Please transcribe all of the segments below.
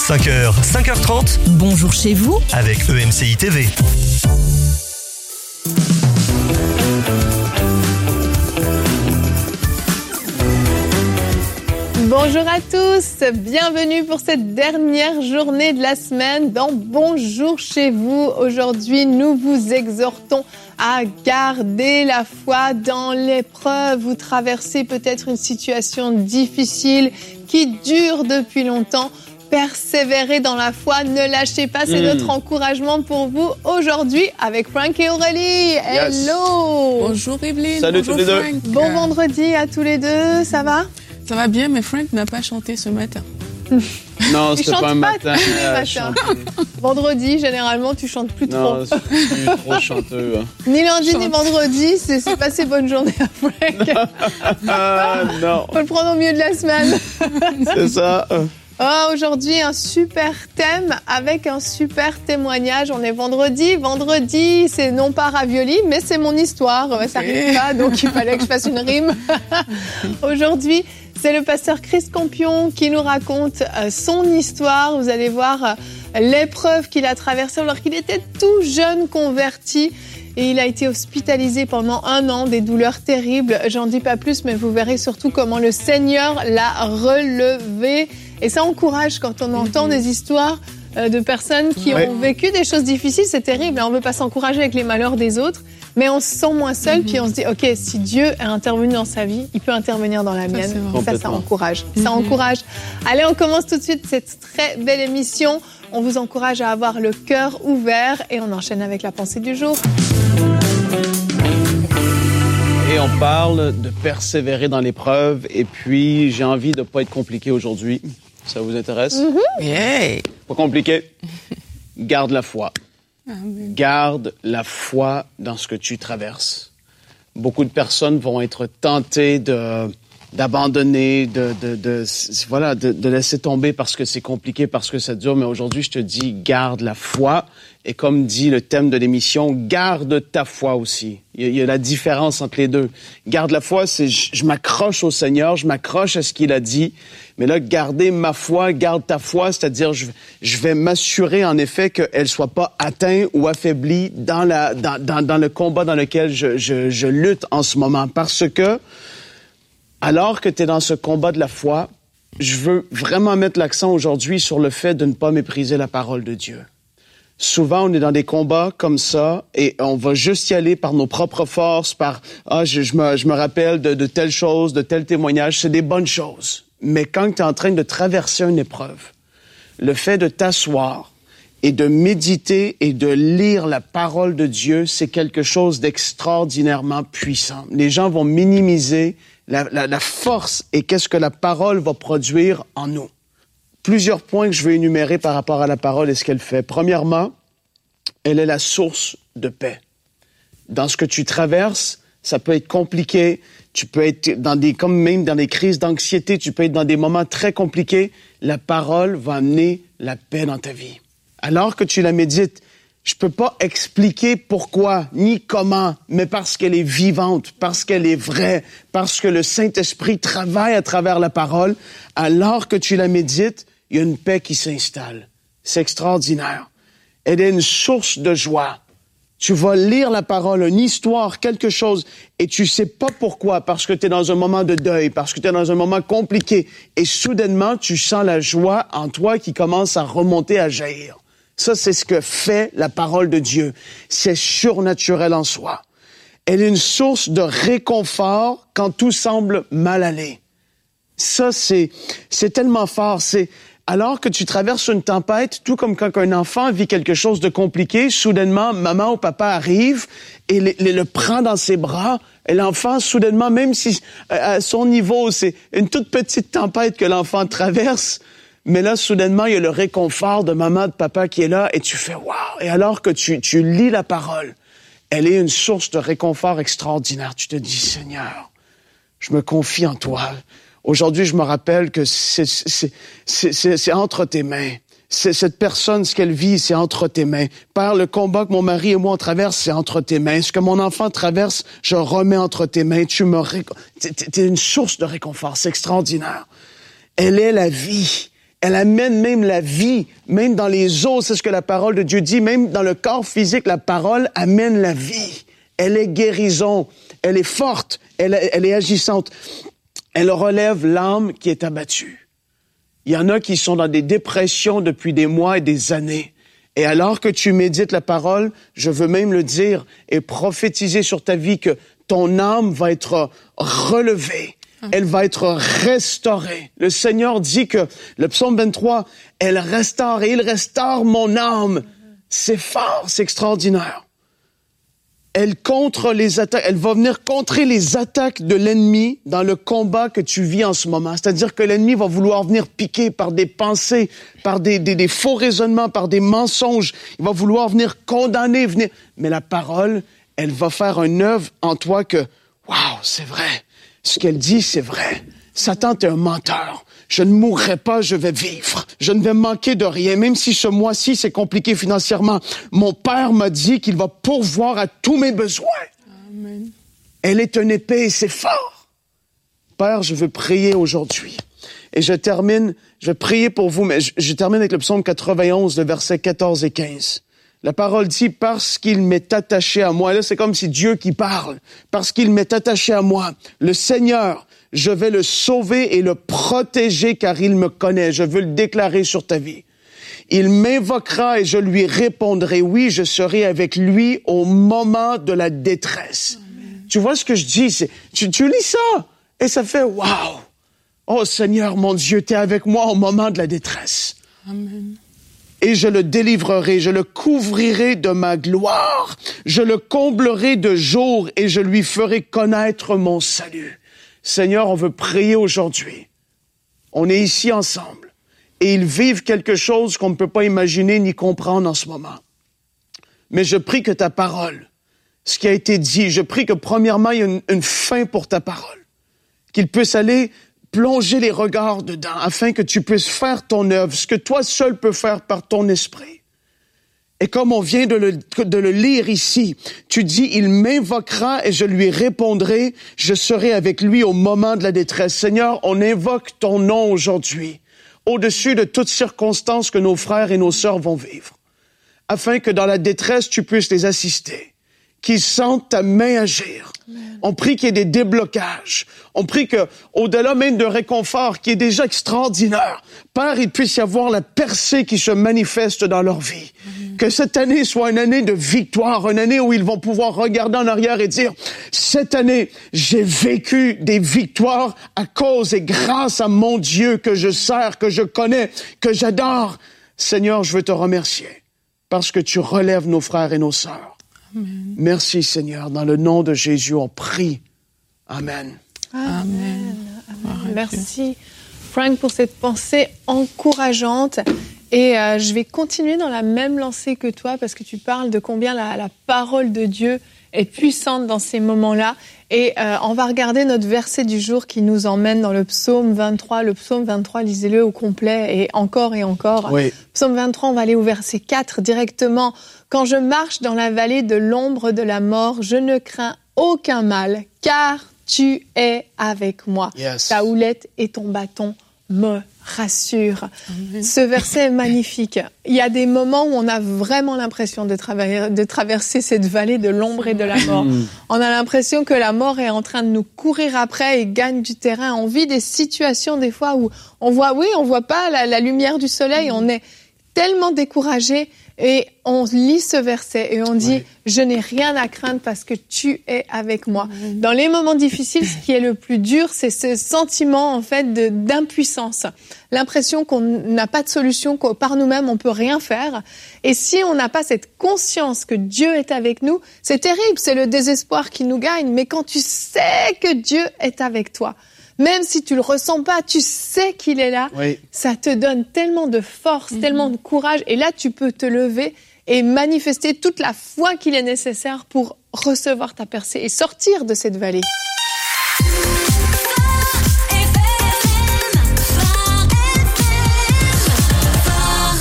5h, 5h30. Bonjour chez vous Avec EMCI TV. Bonjour à tous, bienvenue pour cette dernière journée de la semaine dans Bonjour chez vous. Aujourd'hui, nous vous exhortons à garder la foi dans l'épreuve. Vous traversez peut-être une situation difficile qui dure depuis longtemps. Persévérez dans la foi, ne lâchez pas, c'est notre encouragement pour vous aujourd'hui avec Frank et Aurélie. Hello! Bonjour Evelyne. Salut bonjour tous les deux. Frank. Bon vendredi à tous les deux, ça va? Ça va bien, mais Frank n'a pas chanté ce matin. Non, Tu c'était chantes pas un pas matin. tous les matins. Vendredi, généralement, tu chantes plus trop. Non, je suis trop chanteux. Hein. Ni lundi ni vendredi, c'est pas ces bonnes journées à Frank. Ah, non, Faut le prendre au milieu de la semaine. c'est ça. Aujourd'hui, un super thème avec un super témoignage. On est vendredi. Vendredi, c'est non pas ravioli, mais c'est mon histoire. Ça rime pas, donc il fallait que je fasse une rime. Aujourd'hui, c'est le pasteur Chris Campion qui nous raconte son histoire. Vous allez voir l'épreuve qu'il a traversée alors qu'il était tout jeune converti. Et il a été hospitalisé pendant 1 an, des douleurs terribles. J'en dis pas plus, mais vous verrez surtout comment le Seigneur l'a relevé. Et ça encourage quand on entend des histoires de personnes qui ont vécu des choses difficiles. C'est terrible. On ne veut pas s'encourager avec les malheurs des autres, mais on se sent moins seul. Puis on se dit, OK, si Dieu est intervenu dans sa vie, il peut intervenir dans la mienne. Ça encourage. Ça encourage. Allez, on commence tout de suite cette très belle émission. On vous encourage à avoir le cœur ouvert et on enchaîne avec la pensée du jour. Et on parle de persévérer dans l'épreuve. Et puis, j'ai envie de ne pas être compliqué aujourd'hui. Ça vous intéresse? Yeah. Pas compliqué. Garde la foi. Amen. Garde la foi dans ce que tu traverses. Beaucoup de personnes vont être tentées d'abandonner, de laisser tomber parce que c'est compliqué, parce que ça dure. Mais aujourd'hui, je te dis, garde la foi. Et comme dit le thème de l'émission, garde ta foi aussi. Il y a la différence entre les deux. Garde la foi, c'est je m'accroche au Seigneur, je m'accroche à ce qu'il a dit. Mais là, garder ma foi, garde ta foi, c'est-à-dire je vais m'assurer en effet qu'elle soit pas atteinte ou affaiblie dans le combat dans lequel je lutte en ce moment. Parce que alors que tu es dans ce combat de la foi, je veux vraiment mettre l'accent aujourd'hui sur le fait de ne pas mépriser la parole de Dieu. Souvent, on est dans des combats comme ça et on va juste y aller par nos propres forces, je me rappelle de telle chose, de tel témoignage. C'est des bonnes choses. Mais quand tu es en train de traverser une épreuve, le fait de t'asseoir et de méditer et de lire la parole de Dieu, c'est quelque chose d'extraordinairement puissant. Les gens vont minimiser la force et qu'est-ce que la parole va produire en nous. Plusieurs points que je vais énumérer par rapport à la parole et ce qu'elle fait. Premièrement, elle est la source de paix. Dans ce que tu traverses, ça peut être compliqué. Tu peux être même dans des crises d'anxiété, tu peux être dans des moments très compliqués. La parole va amener la paix dans ta vie. Alors que tu la médites, je peux pas expliquer pourquoi ni comment, mais parce qu'elle est vivante, parce qu'elle est vraie, parce que le Saint-Esprit travaille à travers la parole. Alors que tu la médites, il y a une paix qui s'installe. C'est extraordinaire. Elle est une source de joie. Tu vas lire la parole, une histoire, quelque chose, et tu sais pas pourquoi, parce que tu es dans un moment de deuil, parce que tu es dans un moment compliqué, et soudainement, tu sens la joie en toi qui commence à remonter, à jaillir. Ça, c'est ce que fait la parole de Dieu. C'est surnaturel en soi. Elle est une source de réconfort quand tout semble mal aller. Ça, c'est tellement fort. Alors que tu traverses une tempête, tout comme quand un enfant vit quelque chose de compliqué, soudainement, maman ou papa arrive et le prend dans ses bras. Et l'enfant, soudainement, même si à son niveau, c'est une toute petite tempête que l'enfant traverse, mais là, soudainement, il y a le réconfort de maman, de papa qui est là et tu fais « wow ». Et alors que tu lis la parole, elle est une source de réconfort extraordinaire. Tu te dis « Seigneur, je me confie en toi ». Aujourd'hui, je me rappelle que c'est entre tes mains. Cette personne, ce qu'elle vit, c'est entre tes mains. Père, le combat que mon mari et moi on traverse, c'est entre tes mains. Ce que mon enfant traverse, je remets entre tes mains. T'es une source de réconfort. C'est extraordinaire. Elle est la vie. Elle amène même la vie, même dans les os, c'est ce que la parole de Dieu dit, même dans le corps physique, la parole amène la vie. Elle est guérison, elle est forte, elle est agissante. Elle relève l'âme qui est abattue. Il y en a qui sont dans des dépressions depuis des mois et des années. Et alors que tu médites la parole, je veux même le dire et prophétiser sur ta vie que ton âme va être relevée. Elle va être restaurée. Le Seigneur dit que, le psaume 23, elle restaure et il restaure mon âme. C'est fort, c'est extraordinaire. Elle contre les attaques, elle va venir contrer les attaques de l'ennemi dans le combat que tu vis en ce moment. C'est-à-dire que l'ennemi va vouloir venir piquer par des pensées, par des faux raisonnements, par des mensonges. Il va vouloir venir condamner, mais la parole, elle va faire une œuvre en toi que, waouh, c'est vrai. Ce qu'elle dit, c'est vrai. Satan, t'es un menteur. Je ne mourrai pas, je vais vivre. Je ne vais manquer de rien, même si ce mois-ci, c'est compliqué financièrement. Mon Père m'a dit qu'il va pourvoir à tous mes besoins. Amen. Elle est une épée et c'est fort. Père, je veux prier aujourd'hui. Et je vais prier pour vous, mais je termine avec le psaume 91, le verset 14 et 15. La parole dit, parce qu'il m'est attaché à moi. Là, c'est comme si Dieu qui parle. Parce qu'il m'est attaché à moi. Le Seigneur, je vais le sauver et le protéger car il me connaît. Je veux le déclarer sur ta vie. Il m'invoquera et je lui répondrai. Oui, je serai avec lui au moment de la détresse. Amen. Tu vois ce que je dis? Tu lis ça et ça fait waouh! Oh Seigneur, mon Dieu, t'es avec moi au moment de la détresse. Amen. Et je le délivrerai, je le couvrirai de ma gloire, je le comblerai de jours et je lui ferai connaître mon salut. Seigneur, on veut prier aujourd'hui. On est ici ensemble et ils vivent quelque chose qu'on ne peut pas imaginer ni comprendre en ce moment. Mais je prie que ta parole, ce qui a été dit, je prie que premièrement, il y a une fin pour ta parole, qu'il puisse aller plonger les regards dedans afin que tu puisses faire ton œuvre, ce que toi seul peux faire par ton esprit. Et comme on vient de le lire ici, tu dis, il m'invoquera et je lui répondrai, je serai avec lui au moment de la détresse. Seigneur, on invoque ton nom aujourd'hui, au-dessus de toutes circonstances que nos frères et nos sœurs vont vivre, afin que dans la détresse, tu puisses les assister, qu'ils sentent ta main agir. Amen. On prie qu'il y ait des déblocages. On prie que, au-delà même de réconfort qui est déjà extraordinaire, Père, il puisse y avoir la percée qui se manifeste dans leur vie. Amen. Que cette année soit une année de victoire, une année où ils vont pouvoir regarder en arrière et dire, cette année, j'ai vécu des victoires à cause et grâce à mon Dieu que je sers, que je connais, que j'adore. Seigneur, je veux te remercier parce que tu relèves nos frères et nos sœurs. Amen. Merci Seigneur, dans le nom de Jésus, on prie. Amen. Amen. Amen. Merci Frank pour cette pensée encourageante. Et je vais continuer dans la même lancée que toi parce que tu parles de combien la parole de Dieu est puissante dans ces moments-là. Et on va regarder notre verset du jour qui nous emmène dans le psaume 23. Le psaume 23, lisez-le au complet et encore et encore. Oui. Psaume 23, on va aller au verset 4 directement. Quand je marche dans la vallée de l'ombre de la mort, je ne crains aucun mal, car tu es avec moi. Yes. Ta houlette et ton bâton me rassurent. Ce verset est magnifique. Il y a des moments où on a vraiment l'impression de traverser cette vallée de l'ombre et de la mort. On a l'impression que la mort est en train de nous courir après et gagne du terrain. On vit des situations des fois où on voit pas la lumière du soleil, on est tellement découragé. Et on lit ce verset et on dit « Je n'ai rien à craindre parce que tu es avec moi ». Dans les moments difficiles, ce qui est le plus dur, c'est ce sentiment en fait d'impuissance. L'impression qu'on n'a pas de solution, que par nous-mêmes, on peut rien faire. Et si on n'a pas cette conscience que Dieu est avec nous, c'est terrible, c'est le désespoir qui nous gagne. Mais quand tu sais que Dieu est avec toi, même si tu le ressens pas, tu sais qu'il est là. Oui. Ça te donne tellement de force, tellement de courage. Et là, tu peux te lever et manifester toute la foi qu'il est nécessaire pour recevoir ta percée et sortir de cette vallée.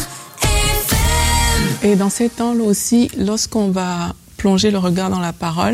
Et dans ces temps-là aussi, lorsqu'on va plonger le regard dans la parole,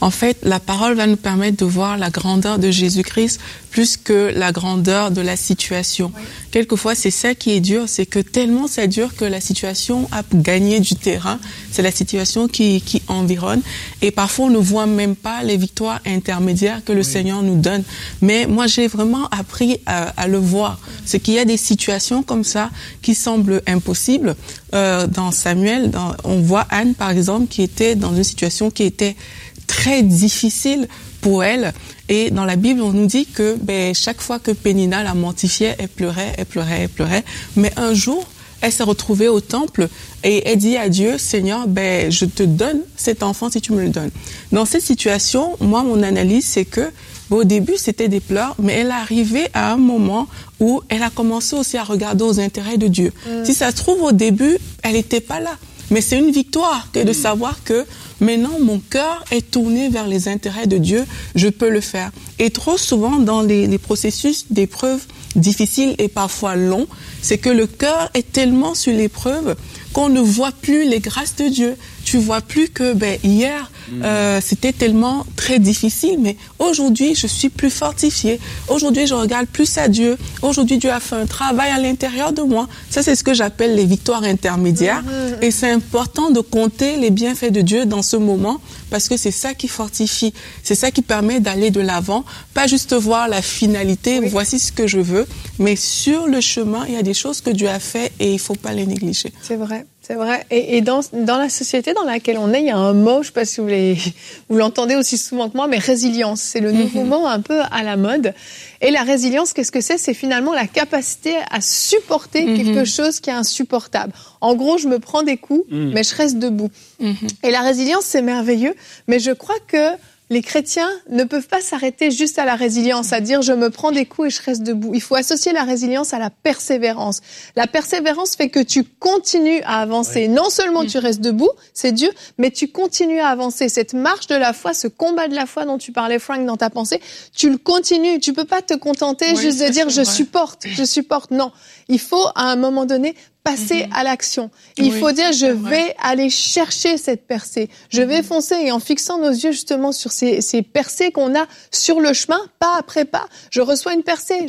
En fait, la parole va nous permettre de voir la grandeur de Jésus-Christ plus que la grandeur de la situation. Oui. Quelquefois, c'est ça qui est dur, c'est que tellement c'est dur que la situation a gagné du terrain. C'est la situation qui environne. Et parfois, on ne voit même pas les victoires intermédiaires que le Seigneur nous donne. Mais moi, j'ai vraiment appris à le voir. C'est qu'il y a des situations comme ça qui semblent impossibles. Dans Samuel, on voit Anne, par exemple, qui était dans une situation qui était très difficile pour elle. Et dans la Bible, on nous dit que chaque fois que Pénina la mortifiait, elle pleurait. Mais un jour, elle s'est retrouvée au temple et elle dit à Dieu, Seigneur, je te donne cet enfant si tu me le donnes. Dans cette situation, moi, mon analyse, c'est que au début, c'était des pleurs, mais elle est arrivée à un moment où elle a commencé aussi à regarder aux intérêts de Dieu. Si ça se trouve, au début, elle n'était pas là. Mais c'est une victoire que de savoir que maintenant, mon cœur est tourné vers les intérêts de Dieu, je peux le faire. Et trop souvent, dans les processus d'épreuves difficiles et parfois longs, c'est que le cœur est tellement sur l'épreuve qu'on ne voit plus les grâces de Dieu. Tu vois plus que hier, c'était tellement très difficile, mais aujourd'hui, je suis plus fortifiée. Aujourd'hui, je regarde plus à Dieu. Aujourd'hui, Dieu a fait un travail à l'intérieur de moi. Ça, c'est ce que j'appelle les victoires intermédiaires. Et c'est important de compter les bienfaits de Dieu dans ce moment, parce que c'est ça qui fortifie. C'est ça qui permet d'aller de l'avant. Pas juste voir la finalité, voici ce que je veux, mais sur le chemin, il y a des choses que Dieu a fait et il faut pas les négliger. C'est vrai. C'est vrai. Et dans la société dans laquelle on est, il y a un mot, je ne sais pas si vous l'entendez aussi souvent que moi, mais résilience. C'est le nouveau mot un peu à la mode. Et la résilience, qu'est-ce que c'est ? C'est finalement la capacité à supporter quelque chose qui est insupportable. En gros, je me prends des coups, mais je reste debout. Et la résilience, c'est merveilleux. Mais je crois que les chrétiens ne peuvent pas s'arrêter juste à la résilience, à dire je me prends des coups et je reste debout. Il faut associer la résilience à la persévérance. La persévérance fait que tu continues à avancer. Non seulement tu restes debout, c'est dur, mais tu continues à avancer. Cette marche de la foi, ce combat de la foi dont tu parlais, Frank, dans ta pensée, tu le continues. Tu peux pas te contenter juste de dire je supporte. Non, il faut à un moment donné passer à l'action. Il faut dire, je vais aller chercher cette percée. Je vais foncer et en fixant nos yeux justement sur ces percées qu'on a sur le chemin, pas après pas. Je reçois une percée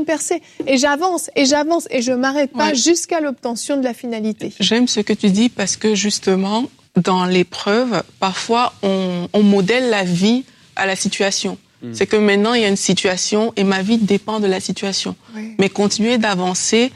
et j'avance et je m'arrête pas jusqu'à l'obtention de la finalité. J'aime ce que tu dis parce que justement, dans l'épreuve, parfois on modèle la vie à la situation. C'est que maintenant, il y a une situation et ma vie dépend de la situation. Mais continuer d'avancer,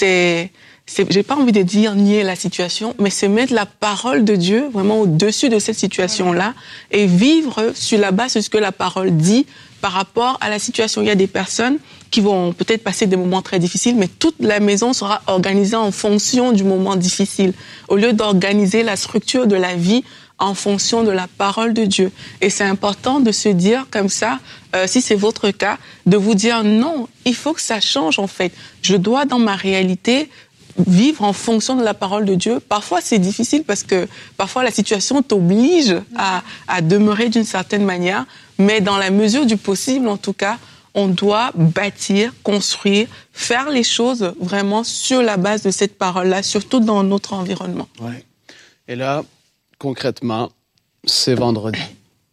j'ai pas envie de dire nier la situation, mais c'est mettre la parole de Dieu vraiment au-dessus de cette situation-là et vivre sur la base de ce que la parole dit par rapport à la situation. Il y a des personnes qui vont peut-être passer des moments très difficiles, mais toute la maison sera organisée en fonction du moment difficile, au lieu d'organiser la structure de la vie en fonction de la parole de Dieu. Et c'est important de se dire comme ça, si c'est votre cas, de vous dire non, il faut que ça change en fait. Je dois dans ma réalité vivre en fonction de la parole de Dieu. Parfois, c'est difficile parce que parfois la situation t'oblige à demeurer d'une certaine manière, mais dans la mesure du possible, en tout cas, on doit bâtir, construire, faire les choses vraiment sur la base de cette parole-là, surtout dans notre environnement. Ouais. Et là, concrètement, c'est vendredi.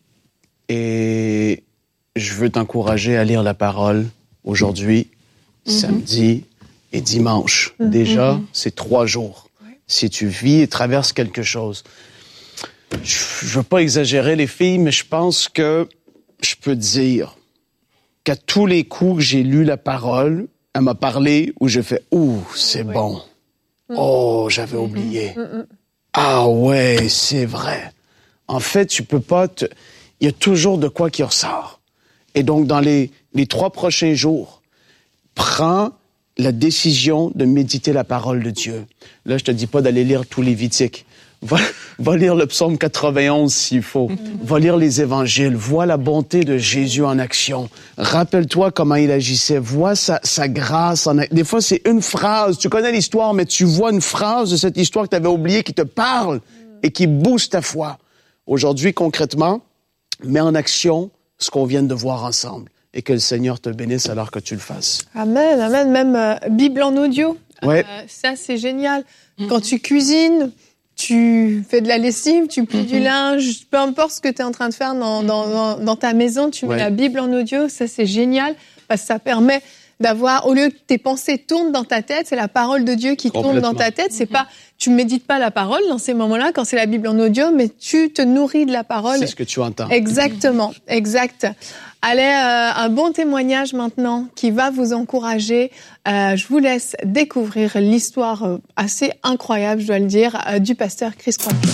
Et je veux t'encourager à lire la parole aujourd'hui, samedi et dimanche. Déjà, c'est 3 jours. Si tu vis et traverses quelque chose. Je veux pas exagérer, les filles, mais je pense que je peux dire qu'à tous les coups que j'ai lu la parole, elle m'a parlé où je fais « Ouh, c'est bon. Oh, j'avais oublié. Ah ouais, c'est vrai. » En fait, tu peux pas il y a toujours de quoi qui ressort. Et donc, dans les 3 prochains jours, prends la décision de méditer la parole de Dieu. Là, je te dis pas d'aller lire tout Lévitique. Va lire le psaume 91 s'il faut. Va lire les évangiles. Vois la bonté de Jésus en action. Rappelle-toi comment il agissait. Vois sa grâce. Des fois, c'est une phrase. Tu connais l'histoire, mais tu vois une phrase de cette histoire que tu avais oubliée qui te parle et qui booste ta foi. Aujourd'hui, concrètement, mets en action ce qu'on vient de voir ensemble. Et que le Seigneur te bénisse alors que tu le fasses. Amen, amen. Même Bible en audio. Ouais. Ça, c'est génial. Quand tu cuisines, tu fais de la lessive, tu plies du linge, peu importe ce que tu es en train de faire dans ta maison, tu mets la Bible en audio, ça c'est génial, parce que ça permet d'avoir, au lieu que tes pensées tournent dans ta tête, c'est la parole de Dieu qui tourne dans ta tête. C'est pas, tu médites pas la parole dans ces moments-là, quand c'est la Bible en audio, mais tu te nourris de la parole. C'est ce que tu entends. Exactement, exact. Allez, un bon témoignage maintenant qui va vous encourager. Je vous laisse découvrir l'histoire assez incroyable, je dois le dire, du pasteur Chris Campion.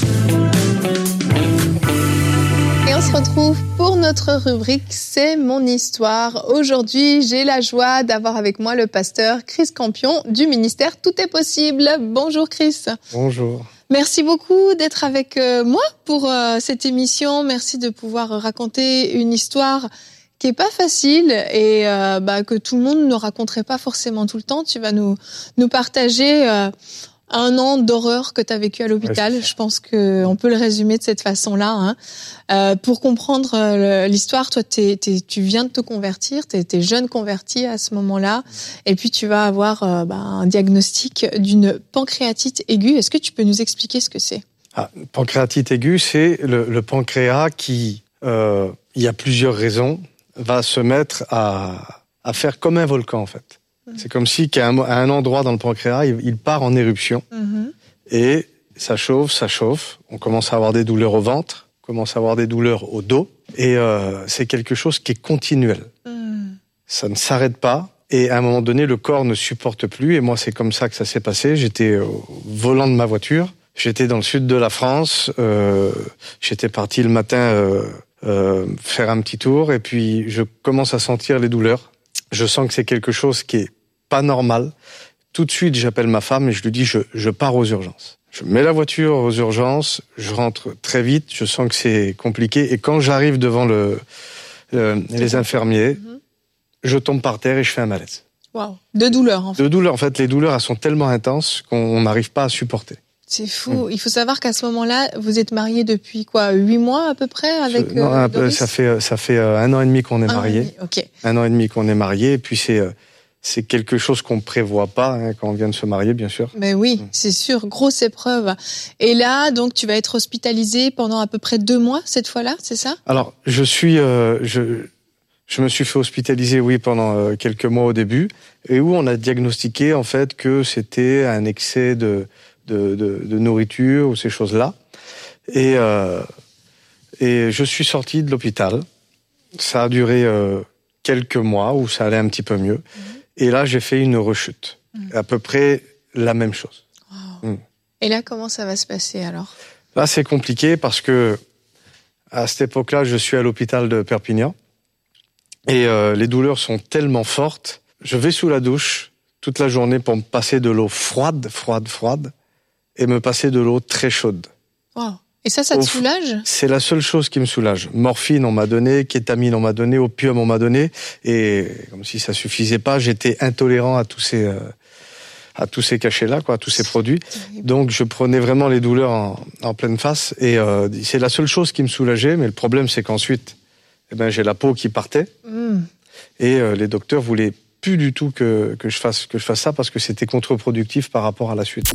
Et on se retrouve pour notre rubrique « C'est mon histoire ». Aujourd'hui, j'ai la joie d'avoir avec moi le pasteur Chris Campion du ministère Tout est possible. Bonjour Chris. Bonjour. Merci beaucoup d'être avec moi pour cette émission. Merci de pouvoir raconter une histoire qui est pas facile et que tout le monde ne raconterait pas forcément tout le temps. Tu vas nous partager un an d'horreur que tu as vécu à l'hôpital. Je pense qu'on peut le résumer de cette façon-là. Pour comprendre l'histoire, toi, tu viens de te convertir, t'es jeune converti à ce moment-là, et puis tu vas avoir un diagnostic d'une pancréatite aiguë. Est-ce que tu peux nous expliquer ce que c'est ? Pancréatite aiguë, c'est le pancréas qui, il y a plusieurs raisons, va se mettre à faire comme un volcan, en fait. C'est comme si qu'à un endroit dans le pancréas, il part en éruption. Et ça chauffe. On commence à avoir des douleurs au ventre, on commence à avoir des douleurs au dos. Et c'est quelque chose qui est continuel. Ça ne s'arrête pas. Et à un moment donné, le corps ne supporte plus. Et moi, c'est comme ça que ça s'est passé. J'étais au volant de ma voiture. J'étais dans le sud de la France. J'étais parti le matin faire un petit tour. Et puis, je commence à sentir les douleurs. Je sens que c'est quelque chose qui est pas normal. Tout de suite, j'appelle ma femme et je lui dis je pars aux urgences. Je mets la voiture aux urgences, je rentre très vite, je sens que c'est compliqué. Et quand j'arrive devant les infirmiers, je tombe par terre et je fais un malaise. Wow. De douleur, en fait. De douleur. En fait, les douleurs, elles sont tellement intenses qu'on n'arrive pas à supporter. C'est fou. Il faut savoir qu'à ce moment-là, vous êtes mariés depuis 8 mois à peu près avec Doris ? Ça fait 1 an et demi qu'on est mariés. Okay. 1 an et demi qu'on est mariés. Et puis c'est quelque chose qu'on ne prévoit pas quand on vient de se marier, bien sûr. Mais oui, c'est sûr, grosse épreuve. Et là, donc, tu vas être hospitalisé pendant à peu près 2 mois cette fois-là, c'est ça ? Alors, je me suis fait hospitaliser, pendant quelques mois au début, et où on a diagnostiqué en fait que c'était un excès de nourriture ou ces choses-là. Et je suis sorti de l'hôpital. Ça a duré quelques mois où ça allait un petit peu mieux. Et là, j'ai fait une rechute. À peu près la même chose. Wow. Et là, comment ça va se passer alors ? Là, c'est compliqué parce que à cette époque-là, je suis à l'hôpital de Perpignan. Et les douleurs sont tellement fortes. Je vais sous la douche toute la journée pour me passer de l'eau froide, et me passer de l'eau très chaude. Wow. Et ça te soulage ? C'est la seule chose qui me soulage. Morphine, on m'a donné, kétamine, on m'a donné, opium, on m'a donné, et comme si ça suffisait pas, j'étais intolérant à tous ces cachets-là, à tous ces produits. Donc, je prenais vraiment les douleurs en pleine face, et c'est la seule chose qui me soulageait, mais le problème, c'est qu'ensuite, j'ai la peau qui partait, et les docteurs voulaient plus du tout que je fasse ça, parce que c'était contre-productif par rapport à la suite.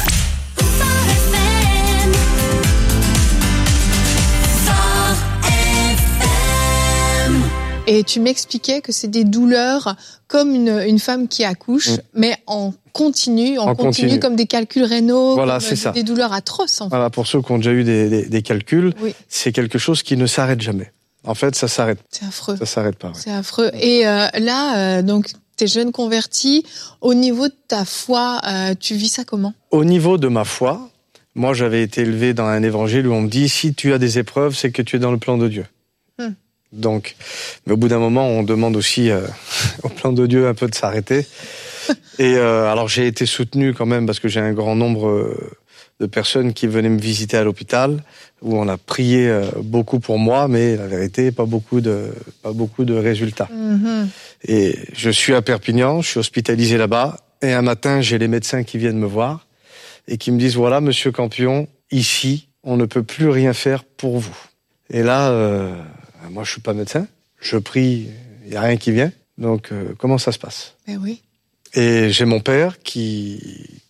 Et tu m'expliquais que c'est des douleurs comme une femme qui accouche, mais en continu comme des calculs rénaux, voilà, c'est ça. Des douleurs atroces. En fait. Voilà, pour ceux qui ont déjà eu des calculs, c'est quelque chose qui ne s'arrête jamais. En fait, ça s'arrête. C'est affreux. Ça s'arrête pas. C'est affreux. Et là, donc, t'es jeune converti. Au niveau de ta foi, tu vis ça comment ? Au niveau de ma foi, moi, j'avais été élevé dans un évangile où on me dit si tu as des épreuves, c'est que tu es dans le plan de Dieu. Donc, mais au bout d'un moment, on demande aussi au plan de Dieu un peu de s'arrêter. Et alors, j'ai été soutenu quand même parce que j'ai un grand nombre de personnes qui venaient me visiter à l'hôpital, où on a prié beaucoup pour moi, mais la vérité, pas beaucoup de résultats. Et je suis à Perpignan, je suis hospitalisé là-bas, et un matin, j'ai les médecins qui viennent me voir et qui me disent voilà, Monsieur Campion, ici, on ne peut plus rien faire pour vous. Et là. Moi, je suis pas médecin. Je prie, il y a rien qui vient. Donc, comment ça se passe ? Ben oui. Et j'ai mon père qui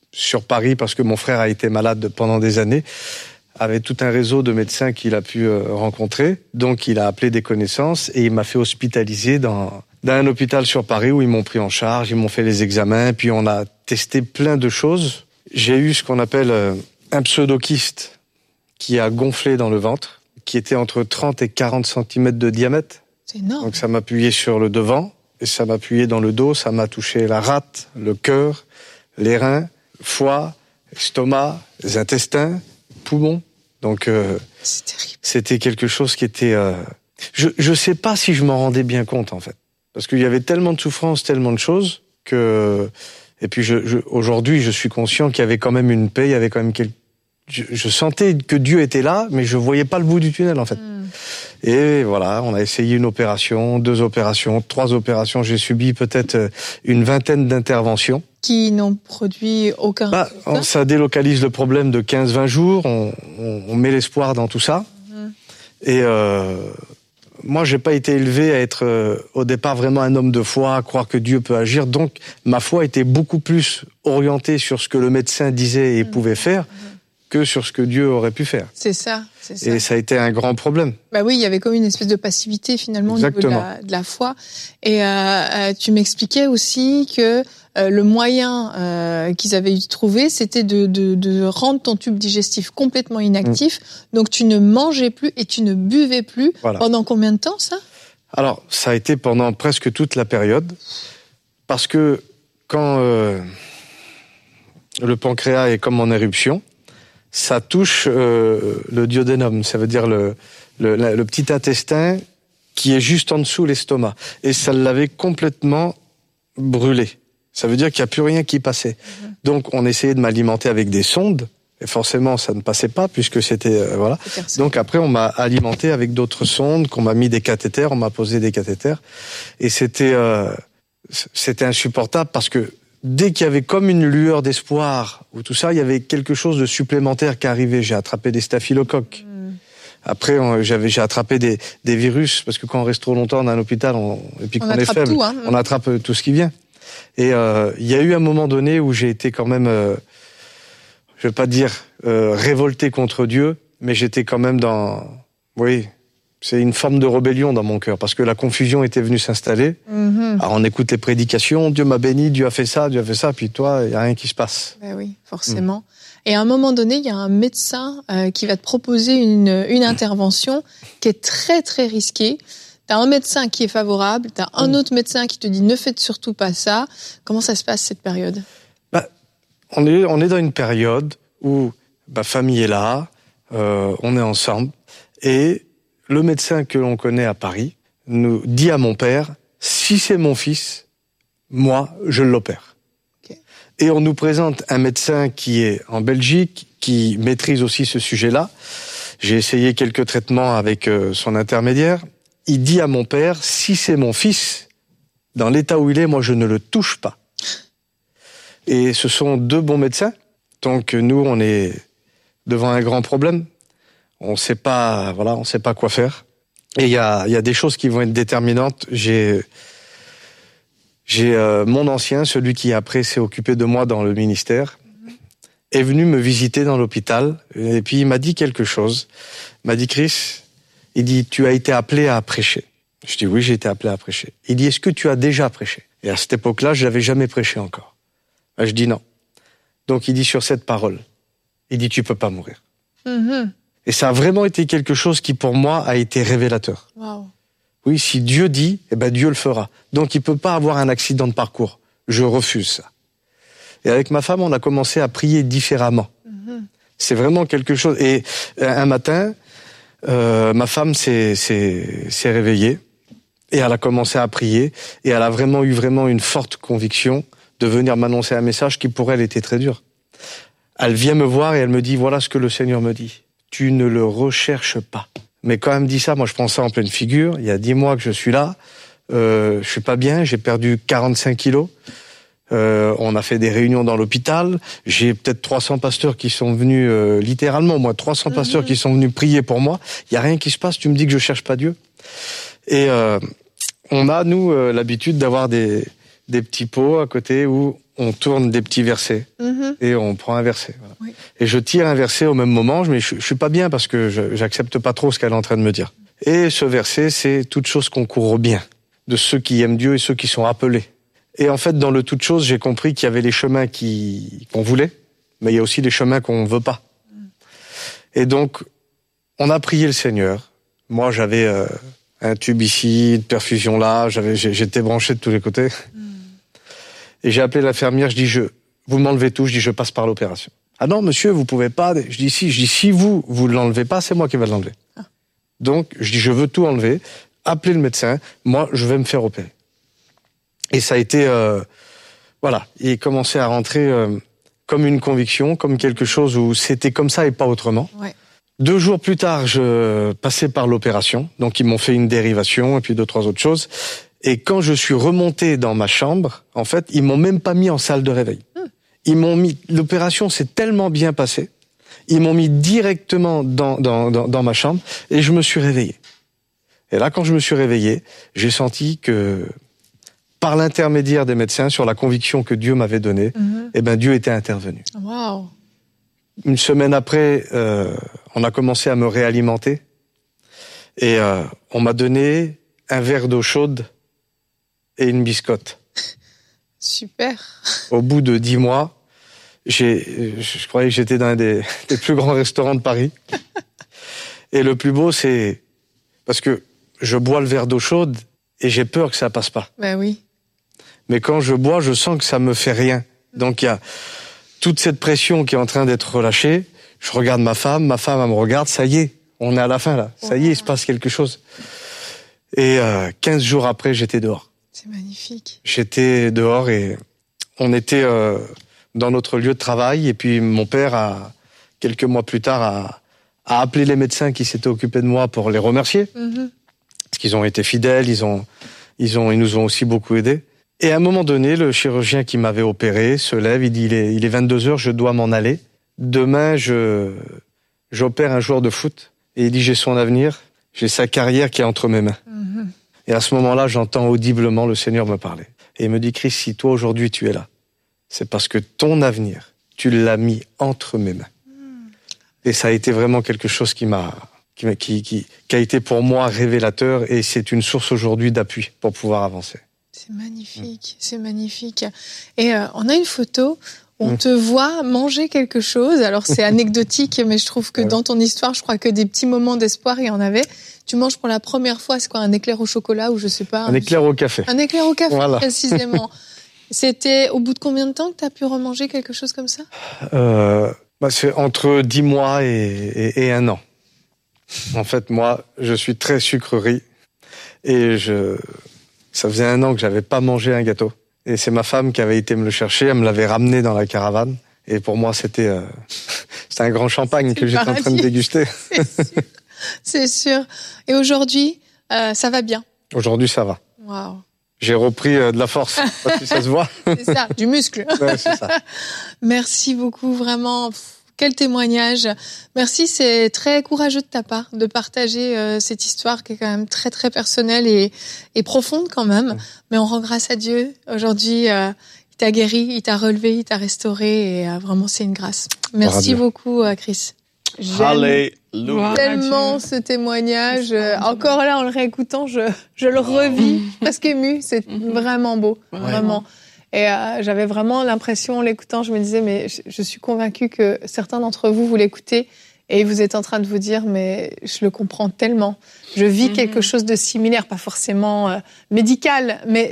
sur Paris, parce que mon frère a été malade pendant des années, avait tout un réseau de médecins qu'il a pu rencontrer. Donc, il a appelé des connaissances et il m'a fait hospitaliser dans un hôpital sur Paris où ils m'ont pris en charge, ils m'ont fait les examens, puis on a testé plein de choses. J'ai eu ce qu'on appelle un pseudokyste qui a gonflé dans le ventre, qui était entre 30 et 40 cm de diamètre. C'est énorme. Donc, ça m'a appuyé sur le devant et ça m'a appuyé dans le dos, ça m'a touché la rate, le cœur, les reins, foie, estomac, les intestins, poumons. Donc, c'est terrible. C'était quelque chose qui était... Je sais pas si je m'en rendais bien compte, en fait. Parce qu'il y avait tellement de souffrances, tellement de choses, que... Et puis, aujourd'hui, je suis conscient qu'il y avait quand même une paix, il y avait quand même je sentais que Dieu était là, mais je voyais pas le bout du tunnel, en fait. Et voilà, on a essayé une opération, 2 opérations, 3 opérations. J'ai subi peut-être une vingtaine d'interventions. Qui n'ont produit aucun résultat. Ça délocalise le problème de 15-20 jours. On met l'espoir dans tout ça. Et moi, j'ai pas été élevé à être au départ vraiment un homme de foi, à croire que Dieu peut agir. Donc, ma foi était beaucoup plus orientée sur ce que le médecin disait et pouvait faire que sur ce que Dieu aurait pu faire. C'est ça. Et ça a été un grand problème. Bah oui, il y avait comme une espèce de passivité finalement Exactement. au niveau de la foi. Et tu m'expliquais aussi que le moyen qu'ils avaient trouvé, c'était de rendre ton tube digestif complètement inactif. Donc tu ne mangeais plus et tu ne buvais plus. Voilà. Pendant combien de temps ça ? Alors, ça a été pendant presque toute la période. Parce que quand le pancréas est comme en éruption, ça touche le duodénum, ça veut dire le petit intestin qui est juste en dessous l'estomac. Et ça l'avait complètement brûlé. Ça veut dire qu'il n'y a plus rien qui passait. Donc on essayait de m'alimenter avec des sondes, et forcément ça ne passait pas puisque c'était... voilà. Donc après on m'a alimenté avec d'autres sondes, qu'on m'a mis des cathéters, on m'a posé des cathéters. Et c'était insupportable parce que dès qu'il y avait comme une lueur d'espoir ou tout ça, il y avait quelque chose de supplémentaire qui arrivait. J'ai attrapé des staphylocoques. Après, j'ai attrapé des virus parce que quand on reste trop longtemps dans un hôpital et puis qu'on est faible, tout, hein. on attrape tout ce qui vient. Et il y a eu un moment donné où j'ai été quand même, je vais pas dire révolté contre Dieu, mais j'étais quand même c'est une forme de rébellion dans mon cœur, parce que la confusion était venue s'installer. Alors on écoute les prédications, Dieu m'a béni, Dieu a fait ça, puis toi, il n'y a rien qui se passe. Ben oui, forcément. Et à un moment donné, il y a un médecin qui va te proposer une intervention qui est très très risquée. Tu as un médecin qui est favorable, tu as un autre médecin qui te dit ne faites surtout pas ça. Comment ça se passe cette période ? On est dans une période où ma famille est là, on est ensemble, et le médecin que l'on connaît à Paris nous dit à mon père, si c'est mon fils, moi, je l'opère. Okay. Et on nous présente un médecin qui est en Belgique, qui maîtrise aussi ce sujet-là. J'ai essayé quelques traitements avec son intermédiaire. Il dit à mon père, si c'est mon fils, dans l'état où il est, moi, je ne le touche pas. Et ce sont 2 bons médecins. Donc nous, on est devant un grand problème. On sait pas quoi faire. Et il y a des choses qui vont être déterminantes. J'ai mon ancien, celui qui après s'est occupé de moi dans le ministère, est venu me visiter dans l'hôpital. Et puis il m'a dit quelque chose. Il m'a dit, Chris, il dit, tu as été appelé à prêcher. Je dis, oui, j'ai été appelé à prêcher. Il dit, est-ce que tu as déjà prêché? Et à cette époque-là, je n'avais jamais prêché encore. Je dis non. Donc il dit, sur cette parole, il dit, tu peux pas mourir. Et ça a vraiment été quelque chose qui, pour moi, a été révélateur. Wow. Oui, si Dieu dit, eh ben Dieu le fera. Donc il peut pas avoir un accident de parcours. Je refuse ça. Et avec ma femme, on a commencé à prier différemment. C'est vraiment quelque chose. Et un matin, ma femme s'est réveillée et elle a commencé à prier. Et elle a vraiment eu une forte conviction de venir m'annoncer un message qui pour elle était très dur. Elle vient me voir et elle me dit, voilà ce que le Seigneur me dit. Tu ne le recherches pas. Mais quand elle me dit ça, moi je prends ça en pleine figure. Il y a 10 mois que je suis là. Je suis pas bien. J'ai perdu 45 kilos. On a fait des réunions dans l'hôpital. J'ai peut-être 300 pasteurs qui sont venus, littéralement, 300 pasteurs qui sont venus prier pour moi. Il y a rien qui se passe. Tu me dis que je cherche pas Dieu. Et on a, nous, l'habitude d'avoir des petits pots à côté où on tourne des petits versets et on prend un verset. Voilà. Oui. Et je tire un verset au même moment, mais je suis pas bien parce que j'accepte pas trop ce qu'elle est en train de me dire. Et ce verset, c'est « Toute chose concourt au bien de ceux qui aiment Dieu et ceux qui sont appelés ». Et en fait, dans le toute chose, j'ai compris qu'il y avait les chemins qu'on voulait, mais il y a aussi les chemins qu'on veut pas. Et donc, on a prié le Seigneur. Moi, j'avais un tube ici, une perfusion là, j'étais branché de tous les côtés. Et j'ai appelé l'infirmière, je dis, vous m'enlevez tout, je dis, je passe par l'opération. Ah non, monsieur, vous pouvez pas. Je dis, si vous l'enlevez pas, c'est moi qui vais l'enlever. Donc, je dis, je veux tout enlever, appelez le médecin, moi, je vais me faire opérer. Et ça a été, voilà, il commençait à rentrer comme une conviction, comme quelque chose où c'était comme ça et pas autrement. Ouais. 2 jours plus tard, je passais par l'opération, donc ils m'ont fait une dérivation et puis 2-3 autres choses. Et quand je suis remonté dans ma chambre, en fait, ils m'ont même pas mis en salle de réveil. L'opération s'est tellement bien passée, ils m'ont mis directement dans ma chambre et je me suis réveillé. Et là, quand je me suis réveillé, j'ai senti que, par l'intermédiaire des médecins, sur la conviction que Dieu m'avait donnée, eh ben, Dieu était intervenu. Waouh. Une semaine après, on a commencé à me réalimenter et on m'a donné un verre d'eau chaude et une biscotte. Super. Au bout de 10 mois, je croyais que j'étais dans un des plus grands restaurants de Paris. Et le plus beau, c'est parce que je bois le verre d'eau chaude et j'ai peur que ça passe pas. Ben oui. Mais quand je bois, je sens que ça me fait rien. Donc il y a toute cette pression qui est en train d'être relâchée. Je regarde ma femme elle me regarde, ça y est, on est à la fin là. Ça y est, il se passe quelque chose. Et 15 jours après, j'étais dehors. C'est magnifique. J'étais dehors et on était dans notre lieu de travail. Et puis mon père, quelques mois plus tard, a appelé les médecins qui s'étaient occupés de moi pour les remercier. Parce qu'ils ont été fidèles, ils nous ont aussi beaucoup aidés. Et à un moment donné, le chirurgien qui m'avait opéré se lève, il dit il est 22h, je dois m'en aller. Demain, j'opère un joueur de foot. Et il dit j'ai son avenir, j'ai sa carrière qui est entre mes mains. Et à ce moment-là, j'entends audiblement le Seigneur me parler. Et il me dit, Chris, si toi aujourd'hui tu es là, c'est parce que ton avenir, tu l'as mis entre mes mains. Et ça a été vraiment quelque chose qui a été pour moi révélateur et c'est une source aujourd'hui d'appui pour pouvoir avancer. C'est magnifique, c'est magnifique. Et on a une photo. On te voit manger quelque chose. Alors, c'est anecdotique, mais je trouve que dans ton histoire, je crois que des petits moments d'espoir, il y en avait. Tu manges pour la première fois, c'est quoi, un éclair au chocolat ou je sais pas? Un éclair au café. Un éclair au café, voilà. Précisément. C'était au bout de combien de temps que tu as pu remanger quelque chose comme ça? C'est entre 10 mois et 1 an. En fait, moi, je suis très sucrerie et ça faisait 1 an que j'avais pas mangé un gâteau. Et c'est ma femme qui avait été me le chercher, elle me l'avait ramené dans la caravane. Et pour moi, c'était un grand champagne que j'étais en train de déguster. C'est sûr. Et aujourd'hui, ça va bien? Aujourd'hui, ça va. Waouh. J'ai repris de la force, je sais pas si ça se voit. C'est ça, du muscle. Ouais, c'est ça. Merci beaucoup, vraiment. Quel témoignage. Merci, c'est très courageux de ta part de partager cette histoire qui est quand même très très personnelle et profonde quand même. Mais on rend grâce à Dieu. Aujourd'hui, il t'a guéri, il t'a relevé, il t'a restauré et vraiment c'est une grâce. Merci beaucoup, Chris. Alléluia. Tellement ce témoignage. Encore là, en le réécoutant, je le revis, presque ému. C'est vraiment beau, vraiment. Et j'avais vraiment l'impression, en l'écoutant, je me disais, mais je suis convaincue que certains d'entre vous l'écoutez et vous êtes en train de vous dire, mais je le comprends tellement. Je vis quelque chose de similaire, pas forcément médical, mais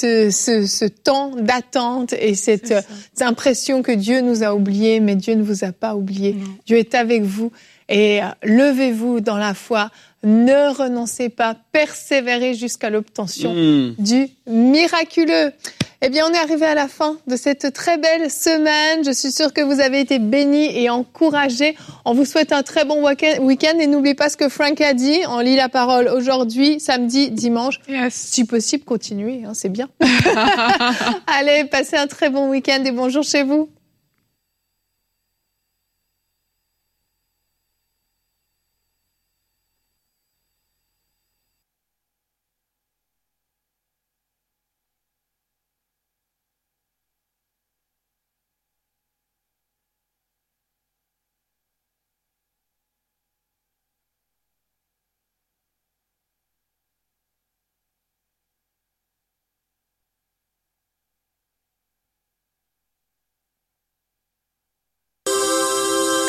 ce temps d'attente et cette impression que Dieu nous a oubliés, mais Dieu ne vous a pas oubliés. Dieu est avec vous et levez-vous dans la foi. Ne renoncez pas, persévérez jusqu'à l'obtention du miraculeux. Eh bien, on est arrivé à la fin de cette très belle semaine. Je suis sûre que vous avez été bénis et encouragés. On vous souhaite un très bon week-end et n'oubliez pas ce que Frank a dit. On lit la parole aujourd'hui, samedi, dimanche. Yes. Si possible, continuez, c'est bien. Allez, passez un très bon week-end et bonjour chez vous.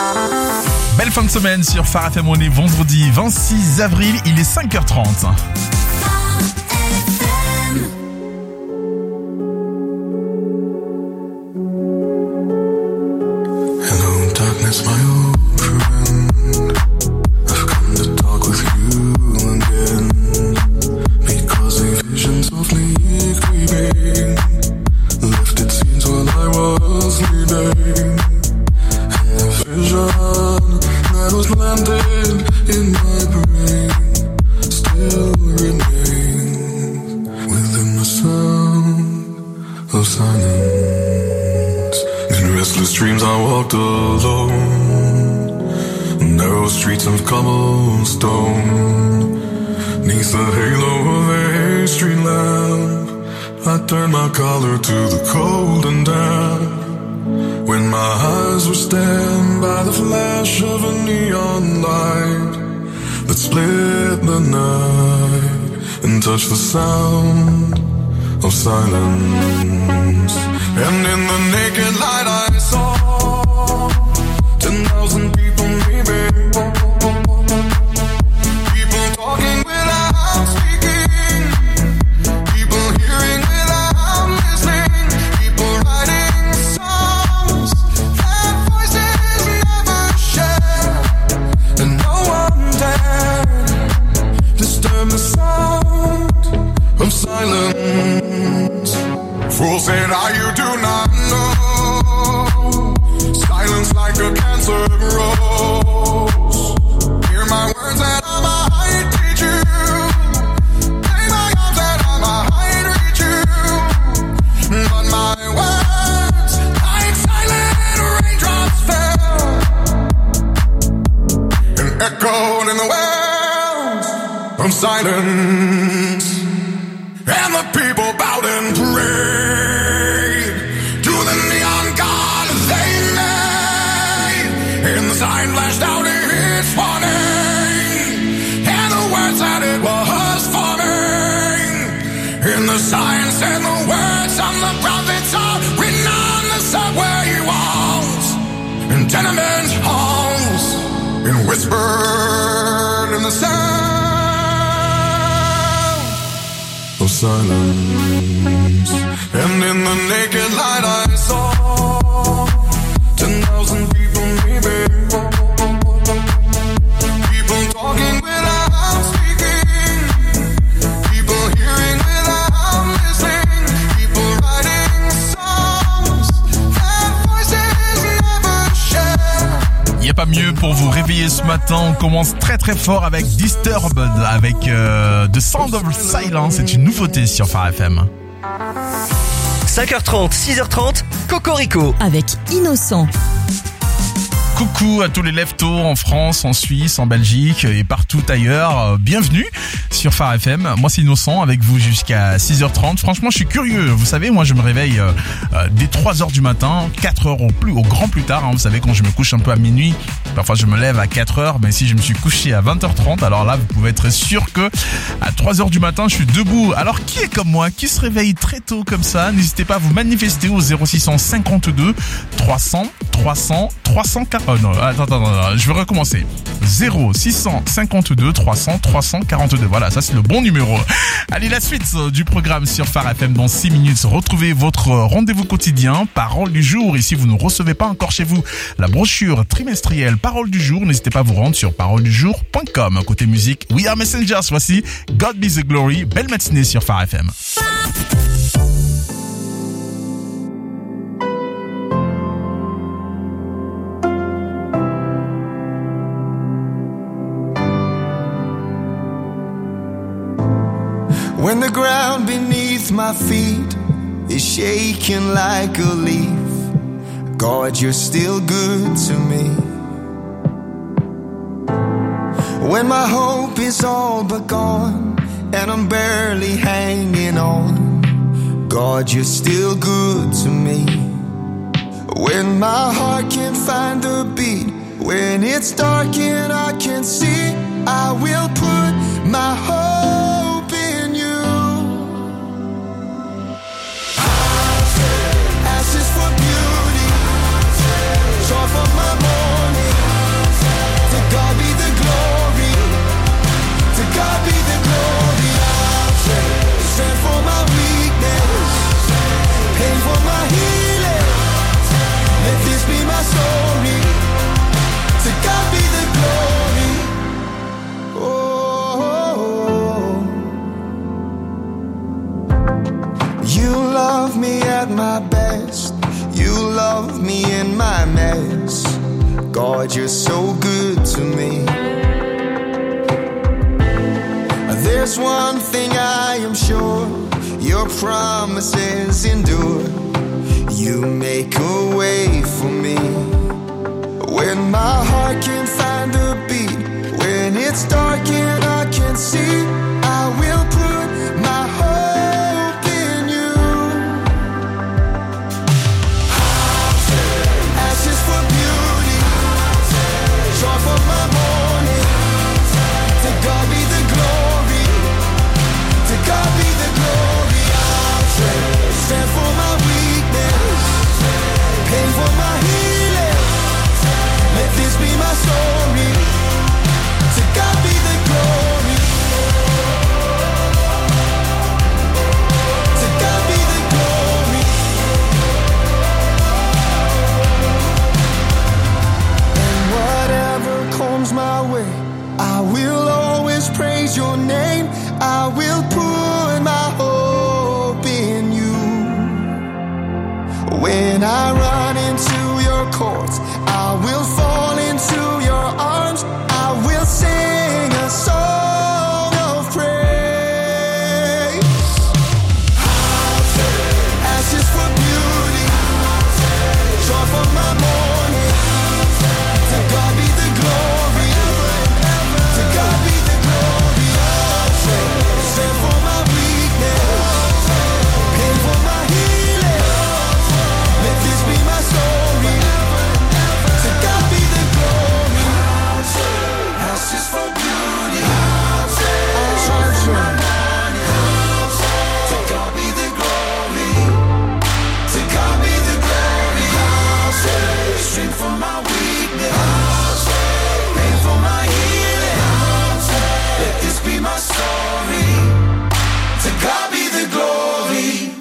Belle fin de semaine sur Phare FM, on est vendredi 26 avril, il est 5h30. Hello darkness, my old friend. I've come to talk with you again, because a vision softly creeping left its scenes while I was sleeping, and the vision that was planted in my brain still remains within the sound of silence. In restless dreams I walked alone, narrow streets of cobblestone, neath the halo of a street lamp I turned my collar to the cold and damp, when my eyes were stabbed by the flash of a neon light that split the night and touched the sound of silence. And in the naked light I saw 10,000 people maybe, people talking without speaking, people hearing without listening, people writing songs that voices never share, and no one dared disturb the sound of silence. Fools said, you do not know, silence like a cancer grows. Hear my words that I might teach you, take my arms that I might reach you, but my words like silent raindrops fell and echoed in the wells of silence, and the people bowed and prayed to the neon god they made, and the sign flashed out its warning, and the words that it was forming, and the sign said the words of the prophets are written on the subway walls and tenement halls, and whispered in the sound of silence. And in the naked light I saw 10,000 people maybe, people talking without speaking, people hearing without listening, people writing songs that voices never share. Il n'y a pas mieux pour vous réveiller ce matin. On commence très très fort avec Disturbed, avec The Sound of Silence. C'est une nouveauté sur Phare FM. 5h30, 6h30, Cocorico. Avec Innocent. Coucou à tous les lève-tôt en France, en Suisse, en Belgique et partout ailleurs. Bienvenue sur Phare FM. Moi c'est Innocent avec vous jusqu'à 6h30. Franchement je suis curieux. Vous savez moi je me réveille dès 3h du matin, 4h au grand plus tard. Vous savez quand je me couche un peu à minuit, parfois je me lève à 4h. Mais si je me suis couché à 20h30, alors là vous pouvez être sûr que à 3h du matin je suis debout. Alors qui est comme moi, qui se réveille très tôt comme ça? N'hésitez pas à vous manifester au 0652 300 340. Non, attends, je vais recommencer. 0652 300 342. Voilà, ça c'est le bon numéro. Allez, la suite du programme sur Phare FM dans 6 minutes. Retrouvez votre rendez-vous quotidien, Parole du jour. Et si vous ne recevez pas encore chez vous la brochure trimestrielle Parole du jour, n'hésitez pas à vous rendre sur paroledujour.com. Côté musique, We Are Messengers. Voici God Be the Glory. Belle matinée sur Phare FM. When the ground beneath my feet is shaking like a leaf, God, you're still good to me. When my hope is all but gone and I'm barely hanging on, God, you're still good to me. When my heart can't find a beat, when it's dark and I can't see, I will put my hope in you. Ashes for beauty, joy for my morning. love me at my best. You love me in my mess. God, you're so good to me. There's one thing I am sure, your promises endure. You make a way for me. When my heart can't find a beat, when it's dark and I can't see, I will put my hope in you. Ashes for beauty, joy for my morning. To God be the glory, to God be the glory. I'll stand for my weakness, pain for my healing. Let this be my story. To God be the glory. To God be the glory. And whatever comes my way, I will always praise your name. I will put my hope in you. When I run into your courts, I will fall into your arms. I will sing a song of praise. Ashes for beauty, joy for my morning. To God be the glory. To God be the glory. Stand for my weakness, pain for my healing. Let this be my story. To God be the glory. Ashes for beauty, joy for my morning. To God be the glory. To God be the glory. Strength for my weakness, pain for my healing. Let this be my story. To God be the glory.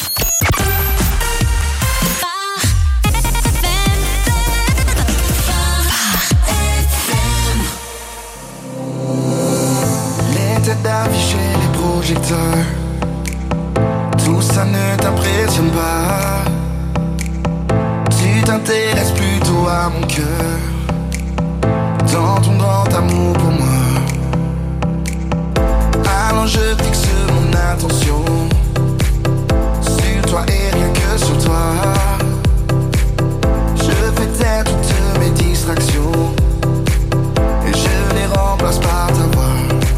Les têtes d'afficher les projecteurs, tout ça ne t'impressionne pas. Tu t'intéresses plutôt à mon cœur, dans ton grand amour pour moi. Alors je fixe mon attention sur toi et rien que sur toi. Je fais taire toutes mes distractions et je les remplace par ta voix.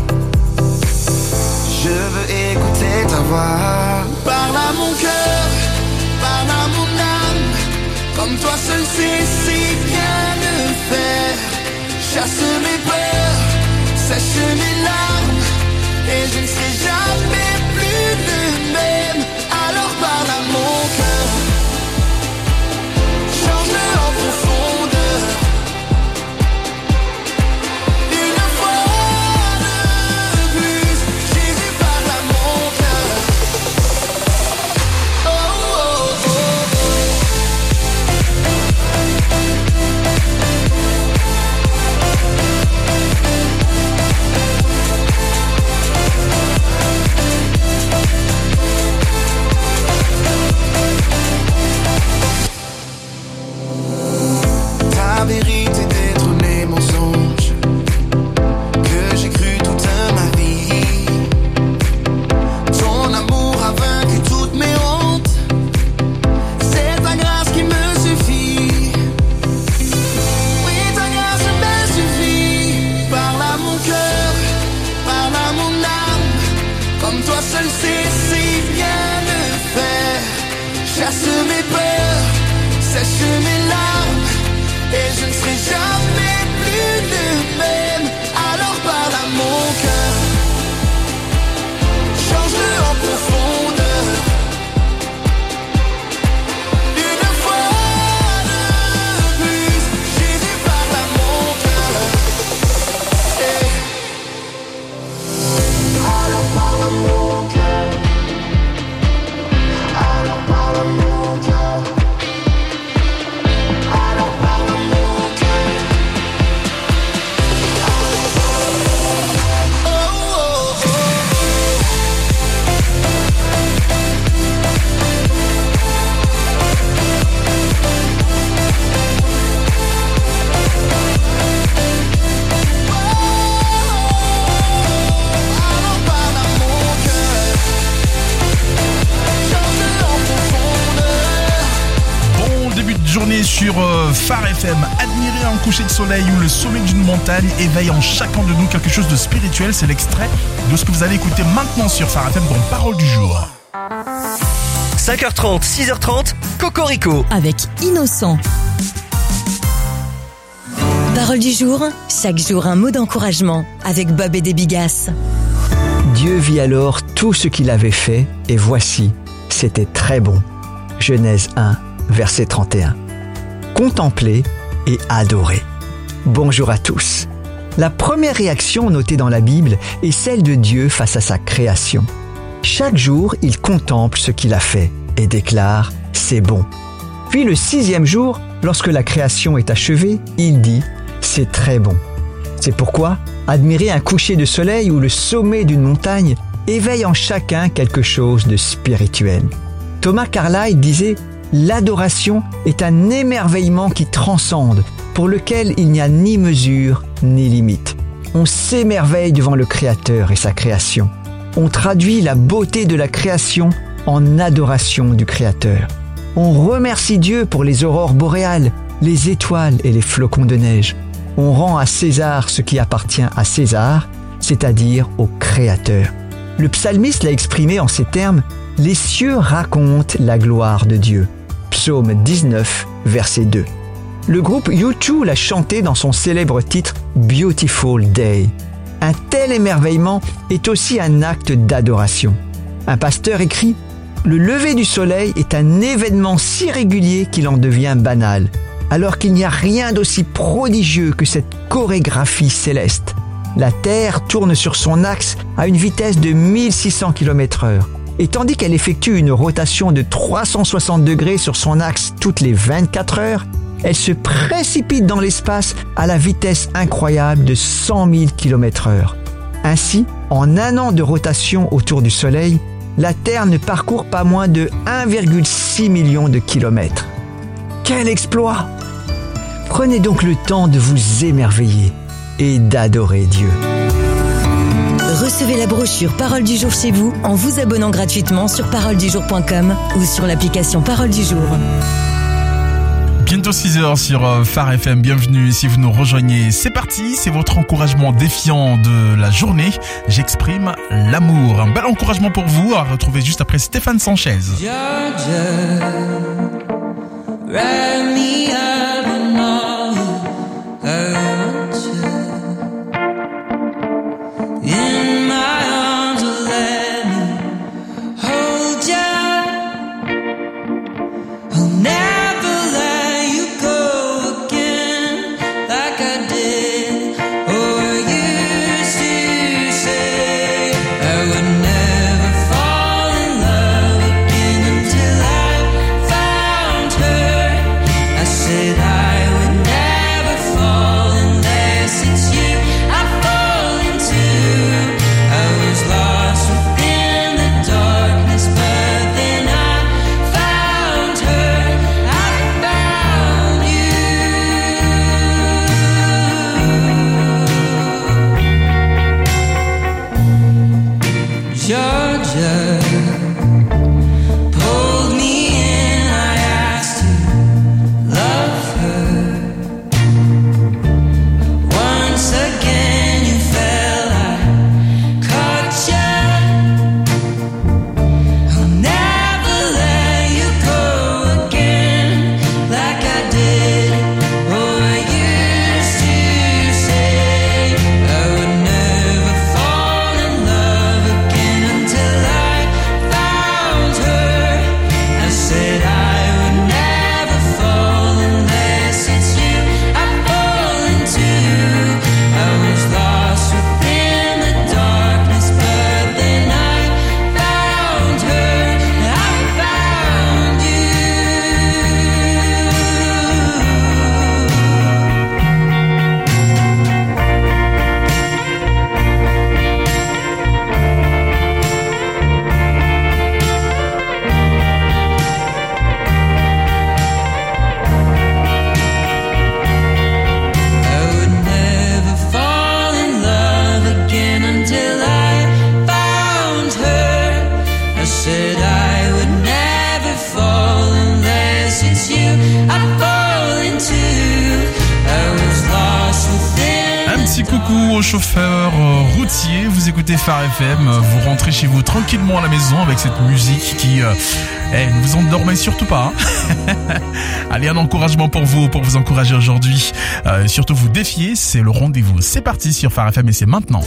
Je veux écouter ta voix. Parle à mon cœur, parle à mon âme, comme toi seul sais si bien le faire. Chasse mes peurs, sèche mes larmes, et je ne serai jamais plus le même. Alors parle à mon cœur, change-le en profondeur. Une fois de plus, Jésus parle à mon cœur. Oh, oh, oh, oh. Ta vérité détrône les mensonges que j'ai cru toute ma vie. Ton amour a vaincu toutes mes hontes. C'est ta grâce qui me suffit. Oui, ta grâce me suffit. Parle à mon cœur, parle à mon âme, comme toi seul sais si bien le faire. Chasse mes peurs, sèche mes larmes, et je ne serai jamais plus le même. Alors parle à mon cœur, change-le en profondeur. Une fois de plus, Jésus parle à mon cœur. Alors parle à mon cœur. Alors parle à mon cœur. Alors parle à mon cœur. journée sur Phare FM. Admirer un coucher de soleil ou le sommet d'une montagne éveille en chacun de nous quelque chose de spirituel. C'est l'extrait de ce que vous allez écouter maintenant sur Phare FM dans Parole du jour. 5h30, 6h30, Cocorico. Avec Innocent. Parole du jour, chaque jour un mot d'encouragement avec Bob et des Bigasses. Dieu vit alors tout ce qu'il avait fait, et voici, c'était très bon. Genèse 1, verset 31. Contempler et adorer. Bonjour à tous. La première réaction notée dans la Bible est celle de Dieu face à sa création. Chaque jour, il contemple ce qu'il a fait et déclare « c'est bon ». Puis le 6e jour, lorsque la création est achevée, il dit « c'est très bon ». C'est pourquoi admirer un coucher de soleil ou le sommet d'une montagne éveille en chacun quelque chose de spirituel. Thomas Carlyle disait « l'adoration est un émerveillement qui transcende, pour lequel il n'y a ni mesure ni limite. On s'émerveille devant le Créateur et sa création. On traduit la beauté de la création en adoration du Créateur. On remercie Dieu pour les aurores boréales, les étoiles et les flocons de neige. On rend à César ce qui appartient à César, c'est-à-dire au Créateur. Le psalmiste l'a exprimé en ces termes « Les cieux racontent la gloire de Dieu ». Psaume 19, verset 2. Le groupe U2 l'a chanté dans son célèbre titre « Beautiful Day ». Un tel émerveillement est aussi un acte d'adoration. Un pasteur écrit « Le lever du soleil est un événement si régulier qu'il en devient banal, alors qu'il n'y a rien d'aussi prodigieux que cette chorégraphie céleste. La Terre tourne sur son axe à une vitesse de 1600 km/h. Et tandis qu'elle effectue une rotation de 360 degrés sur son axe toutes les 24 heures, elle se précipite dans l'espace à la vitesse incroyable de 100 000 km/h. Ainsi, en un an de rotation autour du Soleil, la Terre ne parcourt pas moins de 1,6 million de kilomètres. Quel exploit! Prenez donc le temps de vous émerveiller et d'adorer Dieu. Recevez la brochure Parole du jour chez vous en vous abonnant gratuitement sur paroledujour.com ou sur l'application Parole du jour. Bientôt 6h sur Phare FM, bienvenue si vous nous rejoignez. C'est parti, c'est votre encouragement défiant de la journée. J'exprime l'amour. Un bel encouragement pour vous à retrouver juste après Stéphane Sanchez. Said petit coucou aux chauffeurs routiers. Vous écoutez Phare FM, vous rentrez chez vous tranquillement à la maison avec cette musique qui ne vous endormez surtout pas. Hein. Allez, un encouragement pour vous encourager aujourd'hui. Surtout vous défier, c'est le rendez-vous. C'est parti sur Phare FM et c'est maintenant.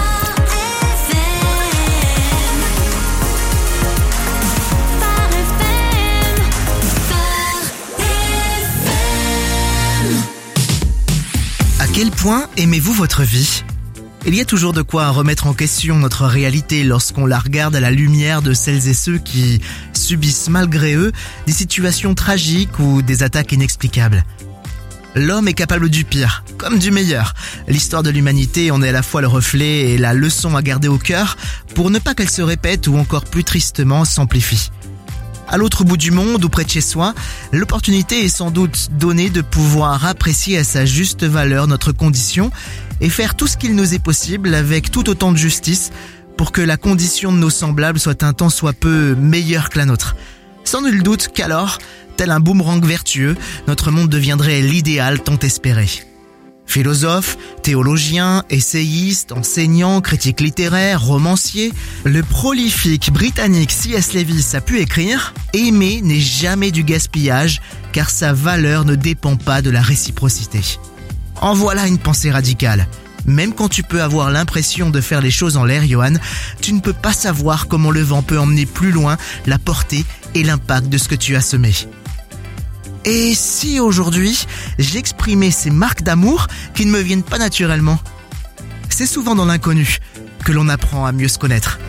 À quel point aimez-vous votre vie ? Il y a toujours de quoi remettre en question notre réalité lorsqu'on la regarde à la lumière de celles et ceux qui subissent malgré eux des situations tragiques ou des attaques inexplicables. L'homme est capable du pire, comme du meilleur. L'histoire de l'humanité en est à la fois le reflet et la leçon à garder au cœur pour ne pas qu'elle se répète ou encore plus tristement s'amplifie. À l'autre bout du monde ou près de chez soi, l'opportunité est sans doute donnée de pouvoir apprécier à sa juste valeur notre condition et faire tout ce qu'il nous est possible avec tout autant de justice pour que la condition de nos semblables soit un tant soit peu meilleure que la nôtre. Sans nul doute qu'alors, tel un boomerang vertueux, notre monde deviendrait l'idéal tant espéré. Philosophe, théologien, essayiste, enseignant, critique littéraire, romancier, le prolifique britannique C.S. Lewis a pu écrire « Aimer n'est jamais du gaspillage, car sa valeur ne dépend pas de la réciprocité ». En voilà une pensée radicale. Même quand tu peux avoir l'impression de faire les choses en l'air, Johan, tu ne peux pas savoir comment le vent peut emmener plus loin la portée et l'impact de ce que tu as semé. Et si aujourd'hui, j'exprimais ces marques d'amour qui ne me viennent pas naturellement ? C'est souvent dans l'inconnu que l'on apprend à mieux se connaître.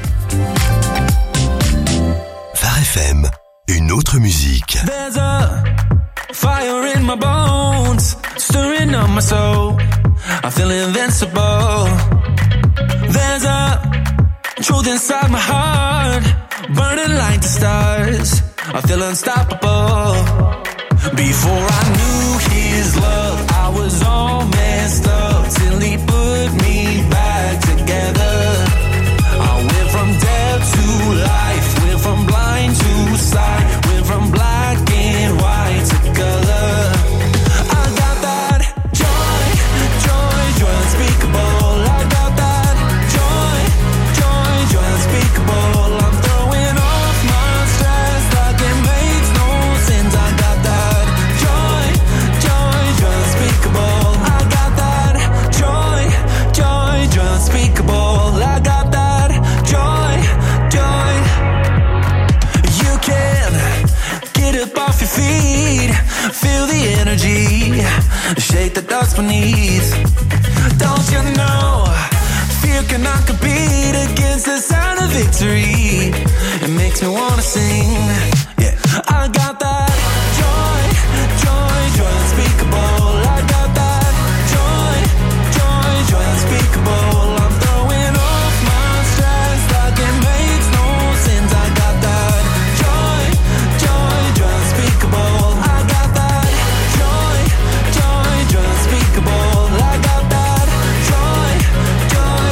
Phare FM, une autre musique. There's a fire in my bones, stirring up my soul. I feel invincible. There's a truth inside my heart, burning like the stars. I feel unstoppable. Before I knew his love, I was all messed up till he put me back together. I went from death to life, went from blind to sight, went from black and white to color. I got that joy, joy, joy unspeakable. I got that joy, joy, joy unspeakable. I'm throwing off my stress like it makes no sense. I got that joy, joy, joy unspeakable. I got that joy, joy, joy unspeakable. I got that joy, joy. You can get up off your feet, feel the energy, shake the dust beneath. Don't you know, fear cannot compete against the sound of victory. It makes me wanna sing, yeah. I got that joy, joy, joy unspeakable. I got that joy, joy, joy unspeakable. I'm throwing off my stress like it makes no sense. I got that joy, joy, joy unspeakable. I got that joy, joy, joy unspeakable. I got that joy, joy.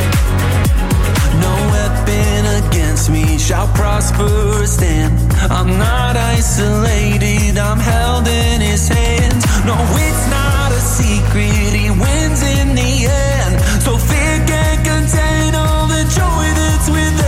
No weapon against me shall prosper or stand. I'm not isolated, I'm held in his hands. No, it's not a secret, he wins in the end. So fear can't contain all the joy that's within.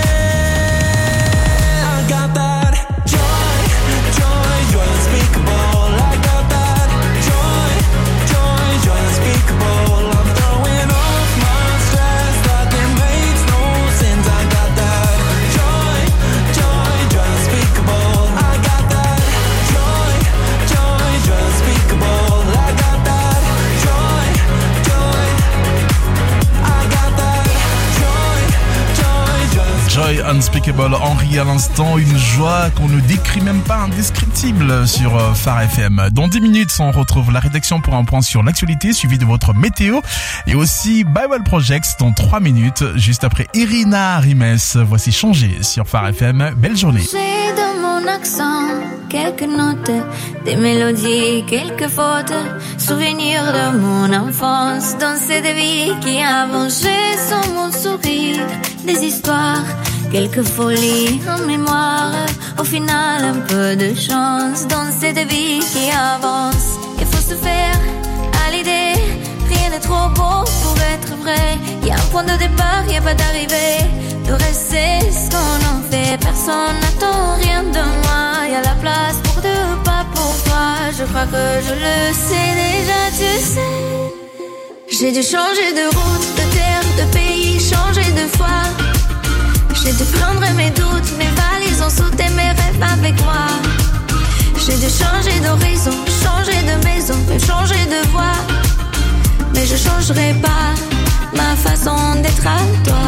I got that joy, joy, joy unspeakable. I got that joy, joy, joy unspeakable. I'm throwing off my stress like it makes no sense. I got that joy, joy, joy unspeakable. I got that joy, joy, joy unspeakable. I got that joy, joy. I got that joy, joy, joy. Joy Unspeakable, Henri à l'instant, une joie qu'on ne décrit même pas, indescriptible sur Phare FM. Dans 10 minutes, on retrouve la rédaction pour un point sur l'actualité, suivi de votre météo et aussi Bible Projects dans 3 minutes, juste après Irina Rimes. Voici Changer sur Phare FM. Belle journée. J'ai dans mon accent quelques notes, des mélodies, quelques fautes, souvenirs de mon enfance, dans cette vie qui a mangé sans mon sourire, des histoires, quelques folies en mémoire, au final un peu de chance, dans cette vie qui avance. Il faut se faire à l'idée, rien n'est trop beau pour être vrai. Y a un point de départ, y a pas d'arrivée. Le reste c'est ce qu'on en fait. Personne n'attend rien de moi. Y a la place pour deux, pas pour toi. Je crois que je le sais déjà, tu sais. J'ai dû changer de route, de terre, de pays, changer de foi. J'ai dû prendre mes doutes, mes valises ont sauté mes rêves avec moi. J'ai dû changer d'horizon, changer de maison, même changer de voix. Mais je changerai pas ma façon d'être à toi.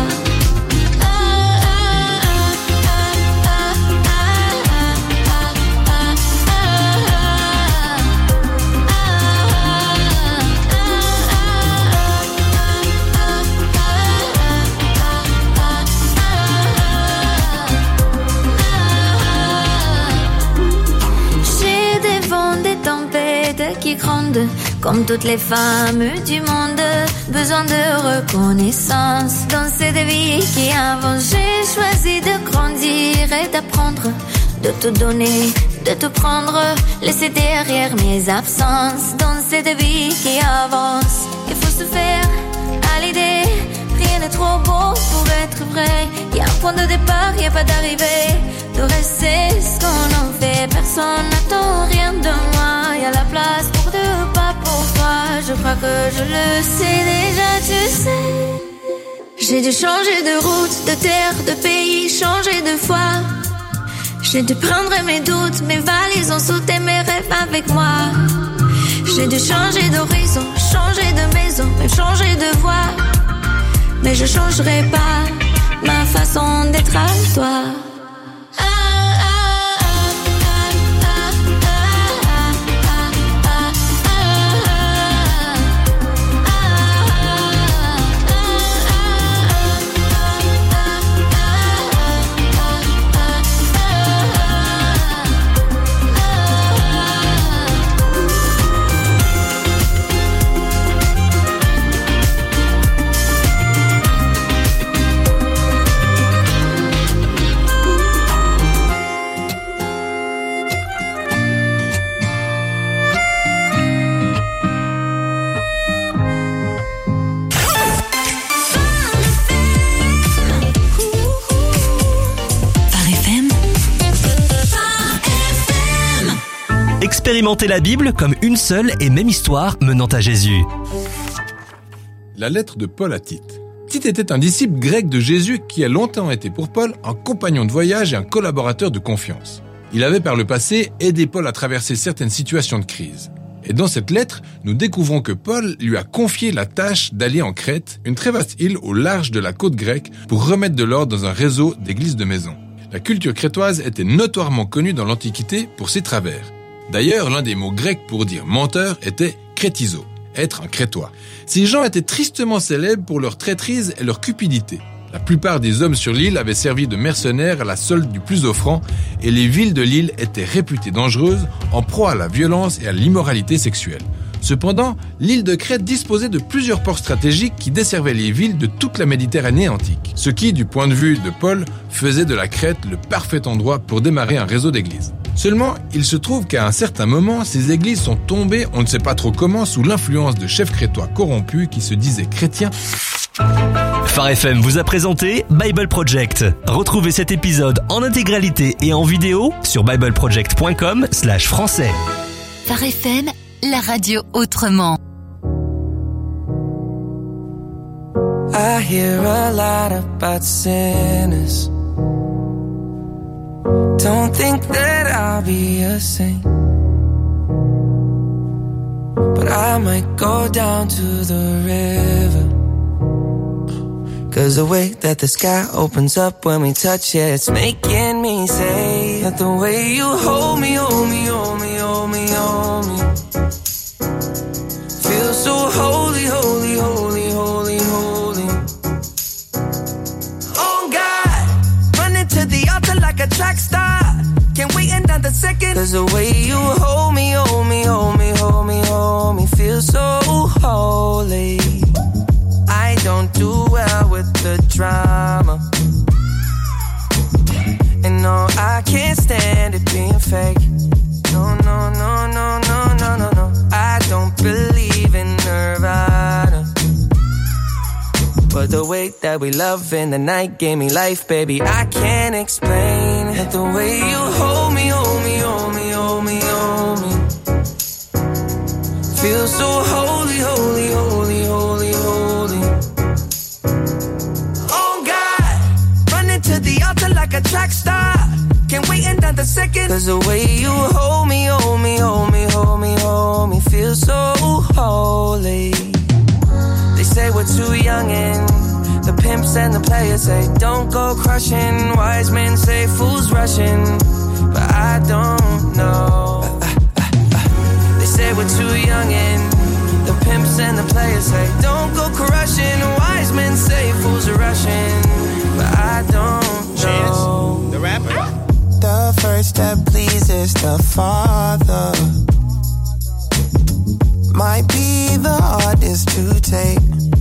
Qui grondent comme toutes les femmes du monde, besoin de reconnaissance dans cette vie qui avance. J'ai choisi de grandir et d'apprendre, de tout donner, de tout prendre, laisser derrière mes absences dans cette vie qui avance. Il faut se faire à l'idée, rien n'est trop beau pour être vrai. Y a un point de départ, y a pas d'arrivée. Le reste c'est ce qu'on en fait. Personne n'attend rien de moi. Y a la place pour deux, pas pour toi. Je crois que je le sais déjà, tu sais. J'ai dû changer de route, de terre, de pays, changer de foi. J'ai dû prendre mes doutes, mes valises ont sauté mes rêves avec moi. J'ai dû changer d'horizon, changer de maison, même changer de voix. Mais je changerai pas ma façon d'être à toi. Expérimentez la Bible comme une seule et même histoire menant à Jésus. La lettre de Paul à Tite. Tite était un disciple grec de Jésus qui a longtemps été pour Paul un compagnon de voyage et un collaborateur de confiance. Il avait par le passé aidé Paul à traverser certaines situations de crise. Et dans cette lettre, nous découvrons que Paul lui a confié la tâche d'aller en Crète, une très vaste île au large de la côte grecque, pour remettre de l'ordre dans un réseau d'églises de maisons. La culture crétoise était notoirement connue dans l'Antiquité pour ses travers. D'ailleurs, l'un des mots grecs pour dire menteur était crétizo, être un crétois. Ces gens étaient tristement célèbres pour leur traîtrise et leur cupidité. La plupart des hommes sur l'île avaient servi de mercenaires à la solde du plus offrant et les villes de l'île étaient réputées dangereuses, en proie à la violence et à l'immoralité sexuelle. Cependant, l'île de Crète disposait de plusieurs ports stratégiques qui desservaient les villes de toute la Méditerranée antique. Ce qui, du point de vue de Paul, faisait de la Crète le parfait endroit pour démarrer un réseau d'églises. Seulement, il se trouve qu'à un certain moment, ces églises sont tombées, on ne sait pas trop comment, sous l'influence de chefs crétois corrompus qui se disaient chrétiens. Phare FM vous a présenté Bible Project. Retrouvez cet épisode en intégralité et en vidéo sur bibleproject.com/français. Phare FM, la radio autrement. I hear a lot about sinners. Don't think that I'll be a saint, but I might go down to the river. 'Cause the way that the sky opens up when we touch it, it's making me say that the way you hold me, hold me, hold me, hold me, hold me, feels so holy, holy, holy, holy, holy. Oh God, running to the altar like a track star. Can't wait another second. 'Cause the way you hold me, hold me, hold me, hold me, hold me, feels so holy. I don't do well with the drama, and no, I can't stand it being fake. No, no, no, no, no, no, no, no. I don't believe in Nirvana. we love in the night gave me life, baby. I can't explain it. The way you hold me, hold me, hold me, hold me, hold me. Feel so holy, holy, holy, holy, holy. Oh God, running to the altar like a track star. Can't wait another second. Cause the way you hold me, hold me, hold me, hold me, hold me. Feel so holy. They say we're too young and the pimps and the players say don't go crushing. Wise men say fools rushing, but I don't know. They say we're too young and the pimps and the players say don't go crushing. Wise men say fools are rushing, but I don't know. Chance, the rapper. The first step pleases the Father. Might be the hardest to take.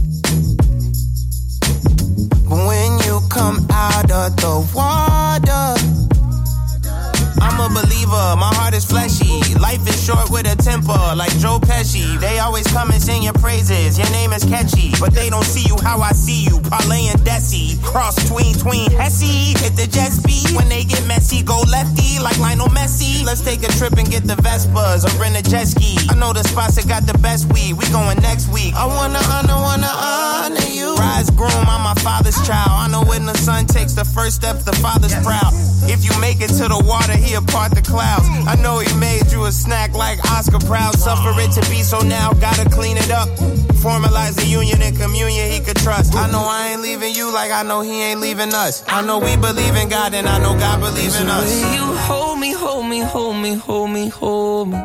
But when you come out of the water, I'm a believer, my heart is fleshy. Life is short with a temper, like Joe Pesci. They always come and sing your praises, your name is catchy. But they don't see you how I see you, Parlay and Desi. Cross tween, Hesse, hit the jet speed. When they get messy, go lefty, like Lionel Messi. Let's take a trip and get the Vespas or rent a jet ski. I know the spots that got the best weed, we going next week. I wanna honor you. Rise groom, I'm my father's child. I know when the son takes the first step, the father's proud. If you make it to the water, he'll part the clouds. I know he made you a snack like Oscar Proud. Suffer it to be, so now gotta clean it up. Formalize the union and communion he could trust. I know I ain't leaving you like I know he ain't leaving us. I know we believe in God and I know God believes in us. You hold me, hold me, hold me, hold me, hold me.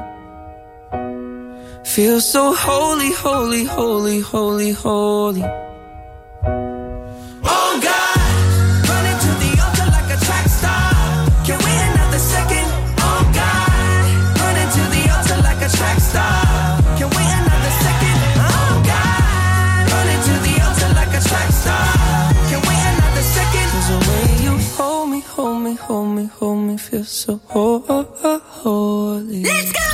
Feel so holy, holy, holy, holy, holy. Oh God, running to the altar like a track star. Can we another second? Oh God, running to the altar like a track star. Can we another second? Oh God, running to the altar like a track star. Can we another second? Cause the way you hold me, hold me, hold me, hold me, feel so holy. Let's go!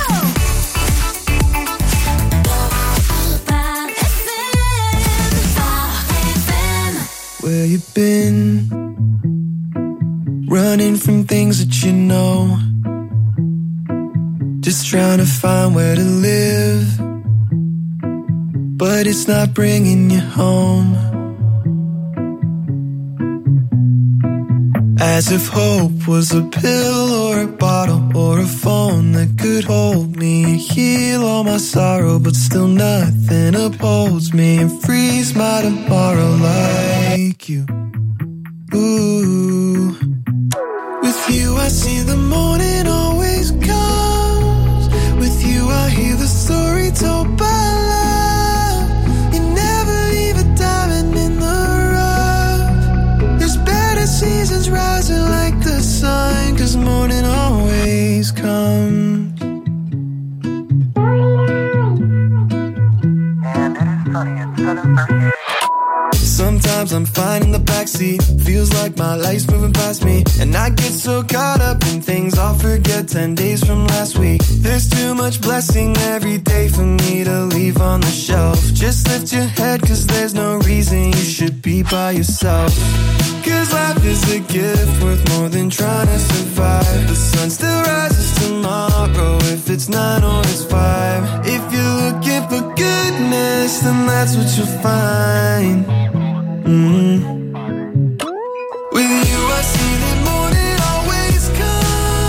Where you been? Running from things that you know. Just trying to find where to live, but it's not bringing you home. As if hope was a pill or a bottle or a phone that could hold me and heal all my sorrow, but still nothing upholds me and frees my tomorrow like you. Ooh. With you I see the morning always comes. With you I hear the story told by love. You never leave a diamond in the rough. There's better seasons rising like the sun, 'cause morning always comes. And it is sunny at 7:38. Sometimes I'm fine in the backseat. Feels like my life's moving past me, and I get so caught up in things I'll forget 10 days from last week. There's too much blessing every day for me to leave on the shelf. Just lift your head, 'cause there's no reason you should be by yourself. 'Cause life is a gift worth more than trying to survive. The sun still rises tomorrow, if it's 9 or it's 5. If you're looking for goodness, then that's what you'll find.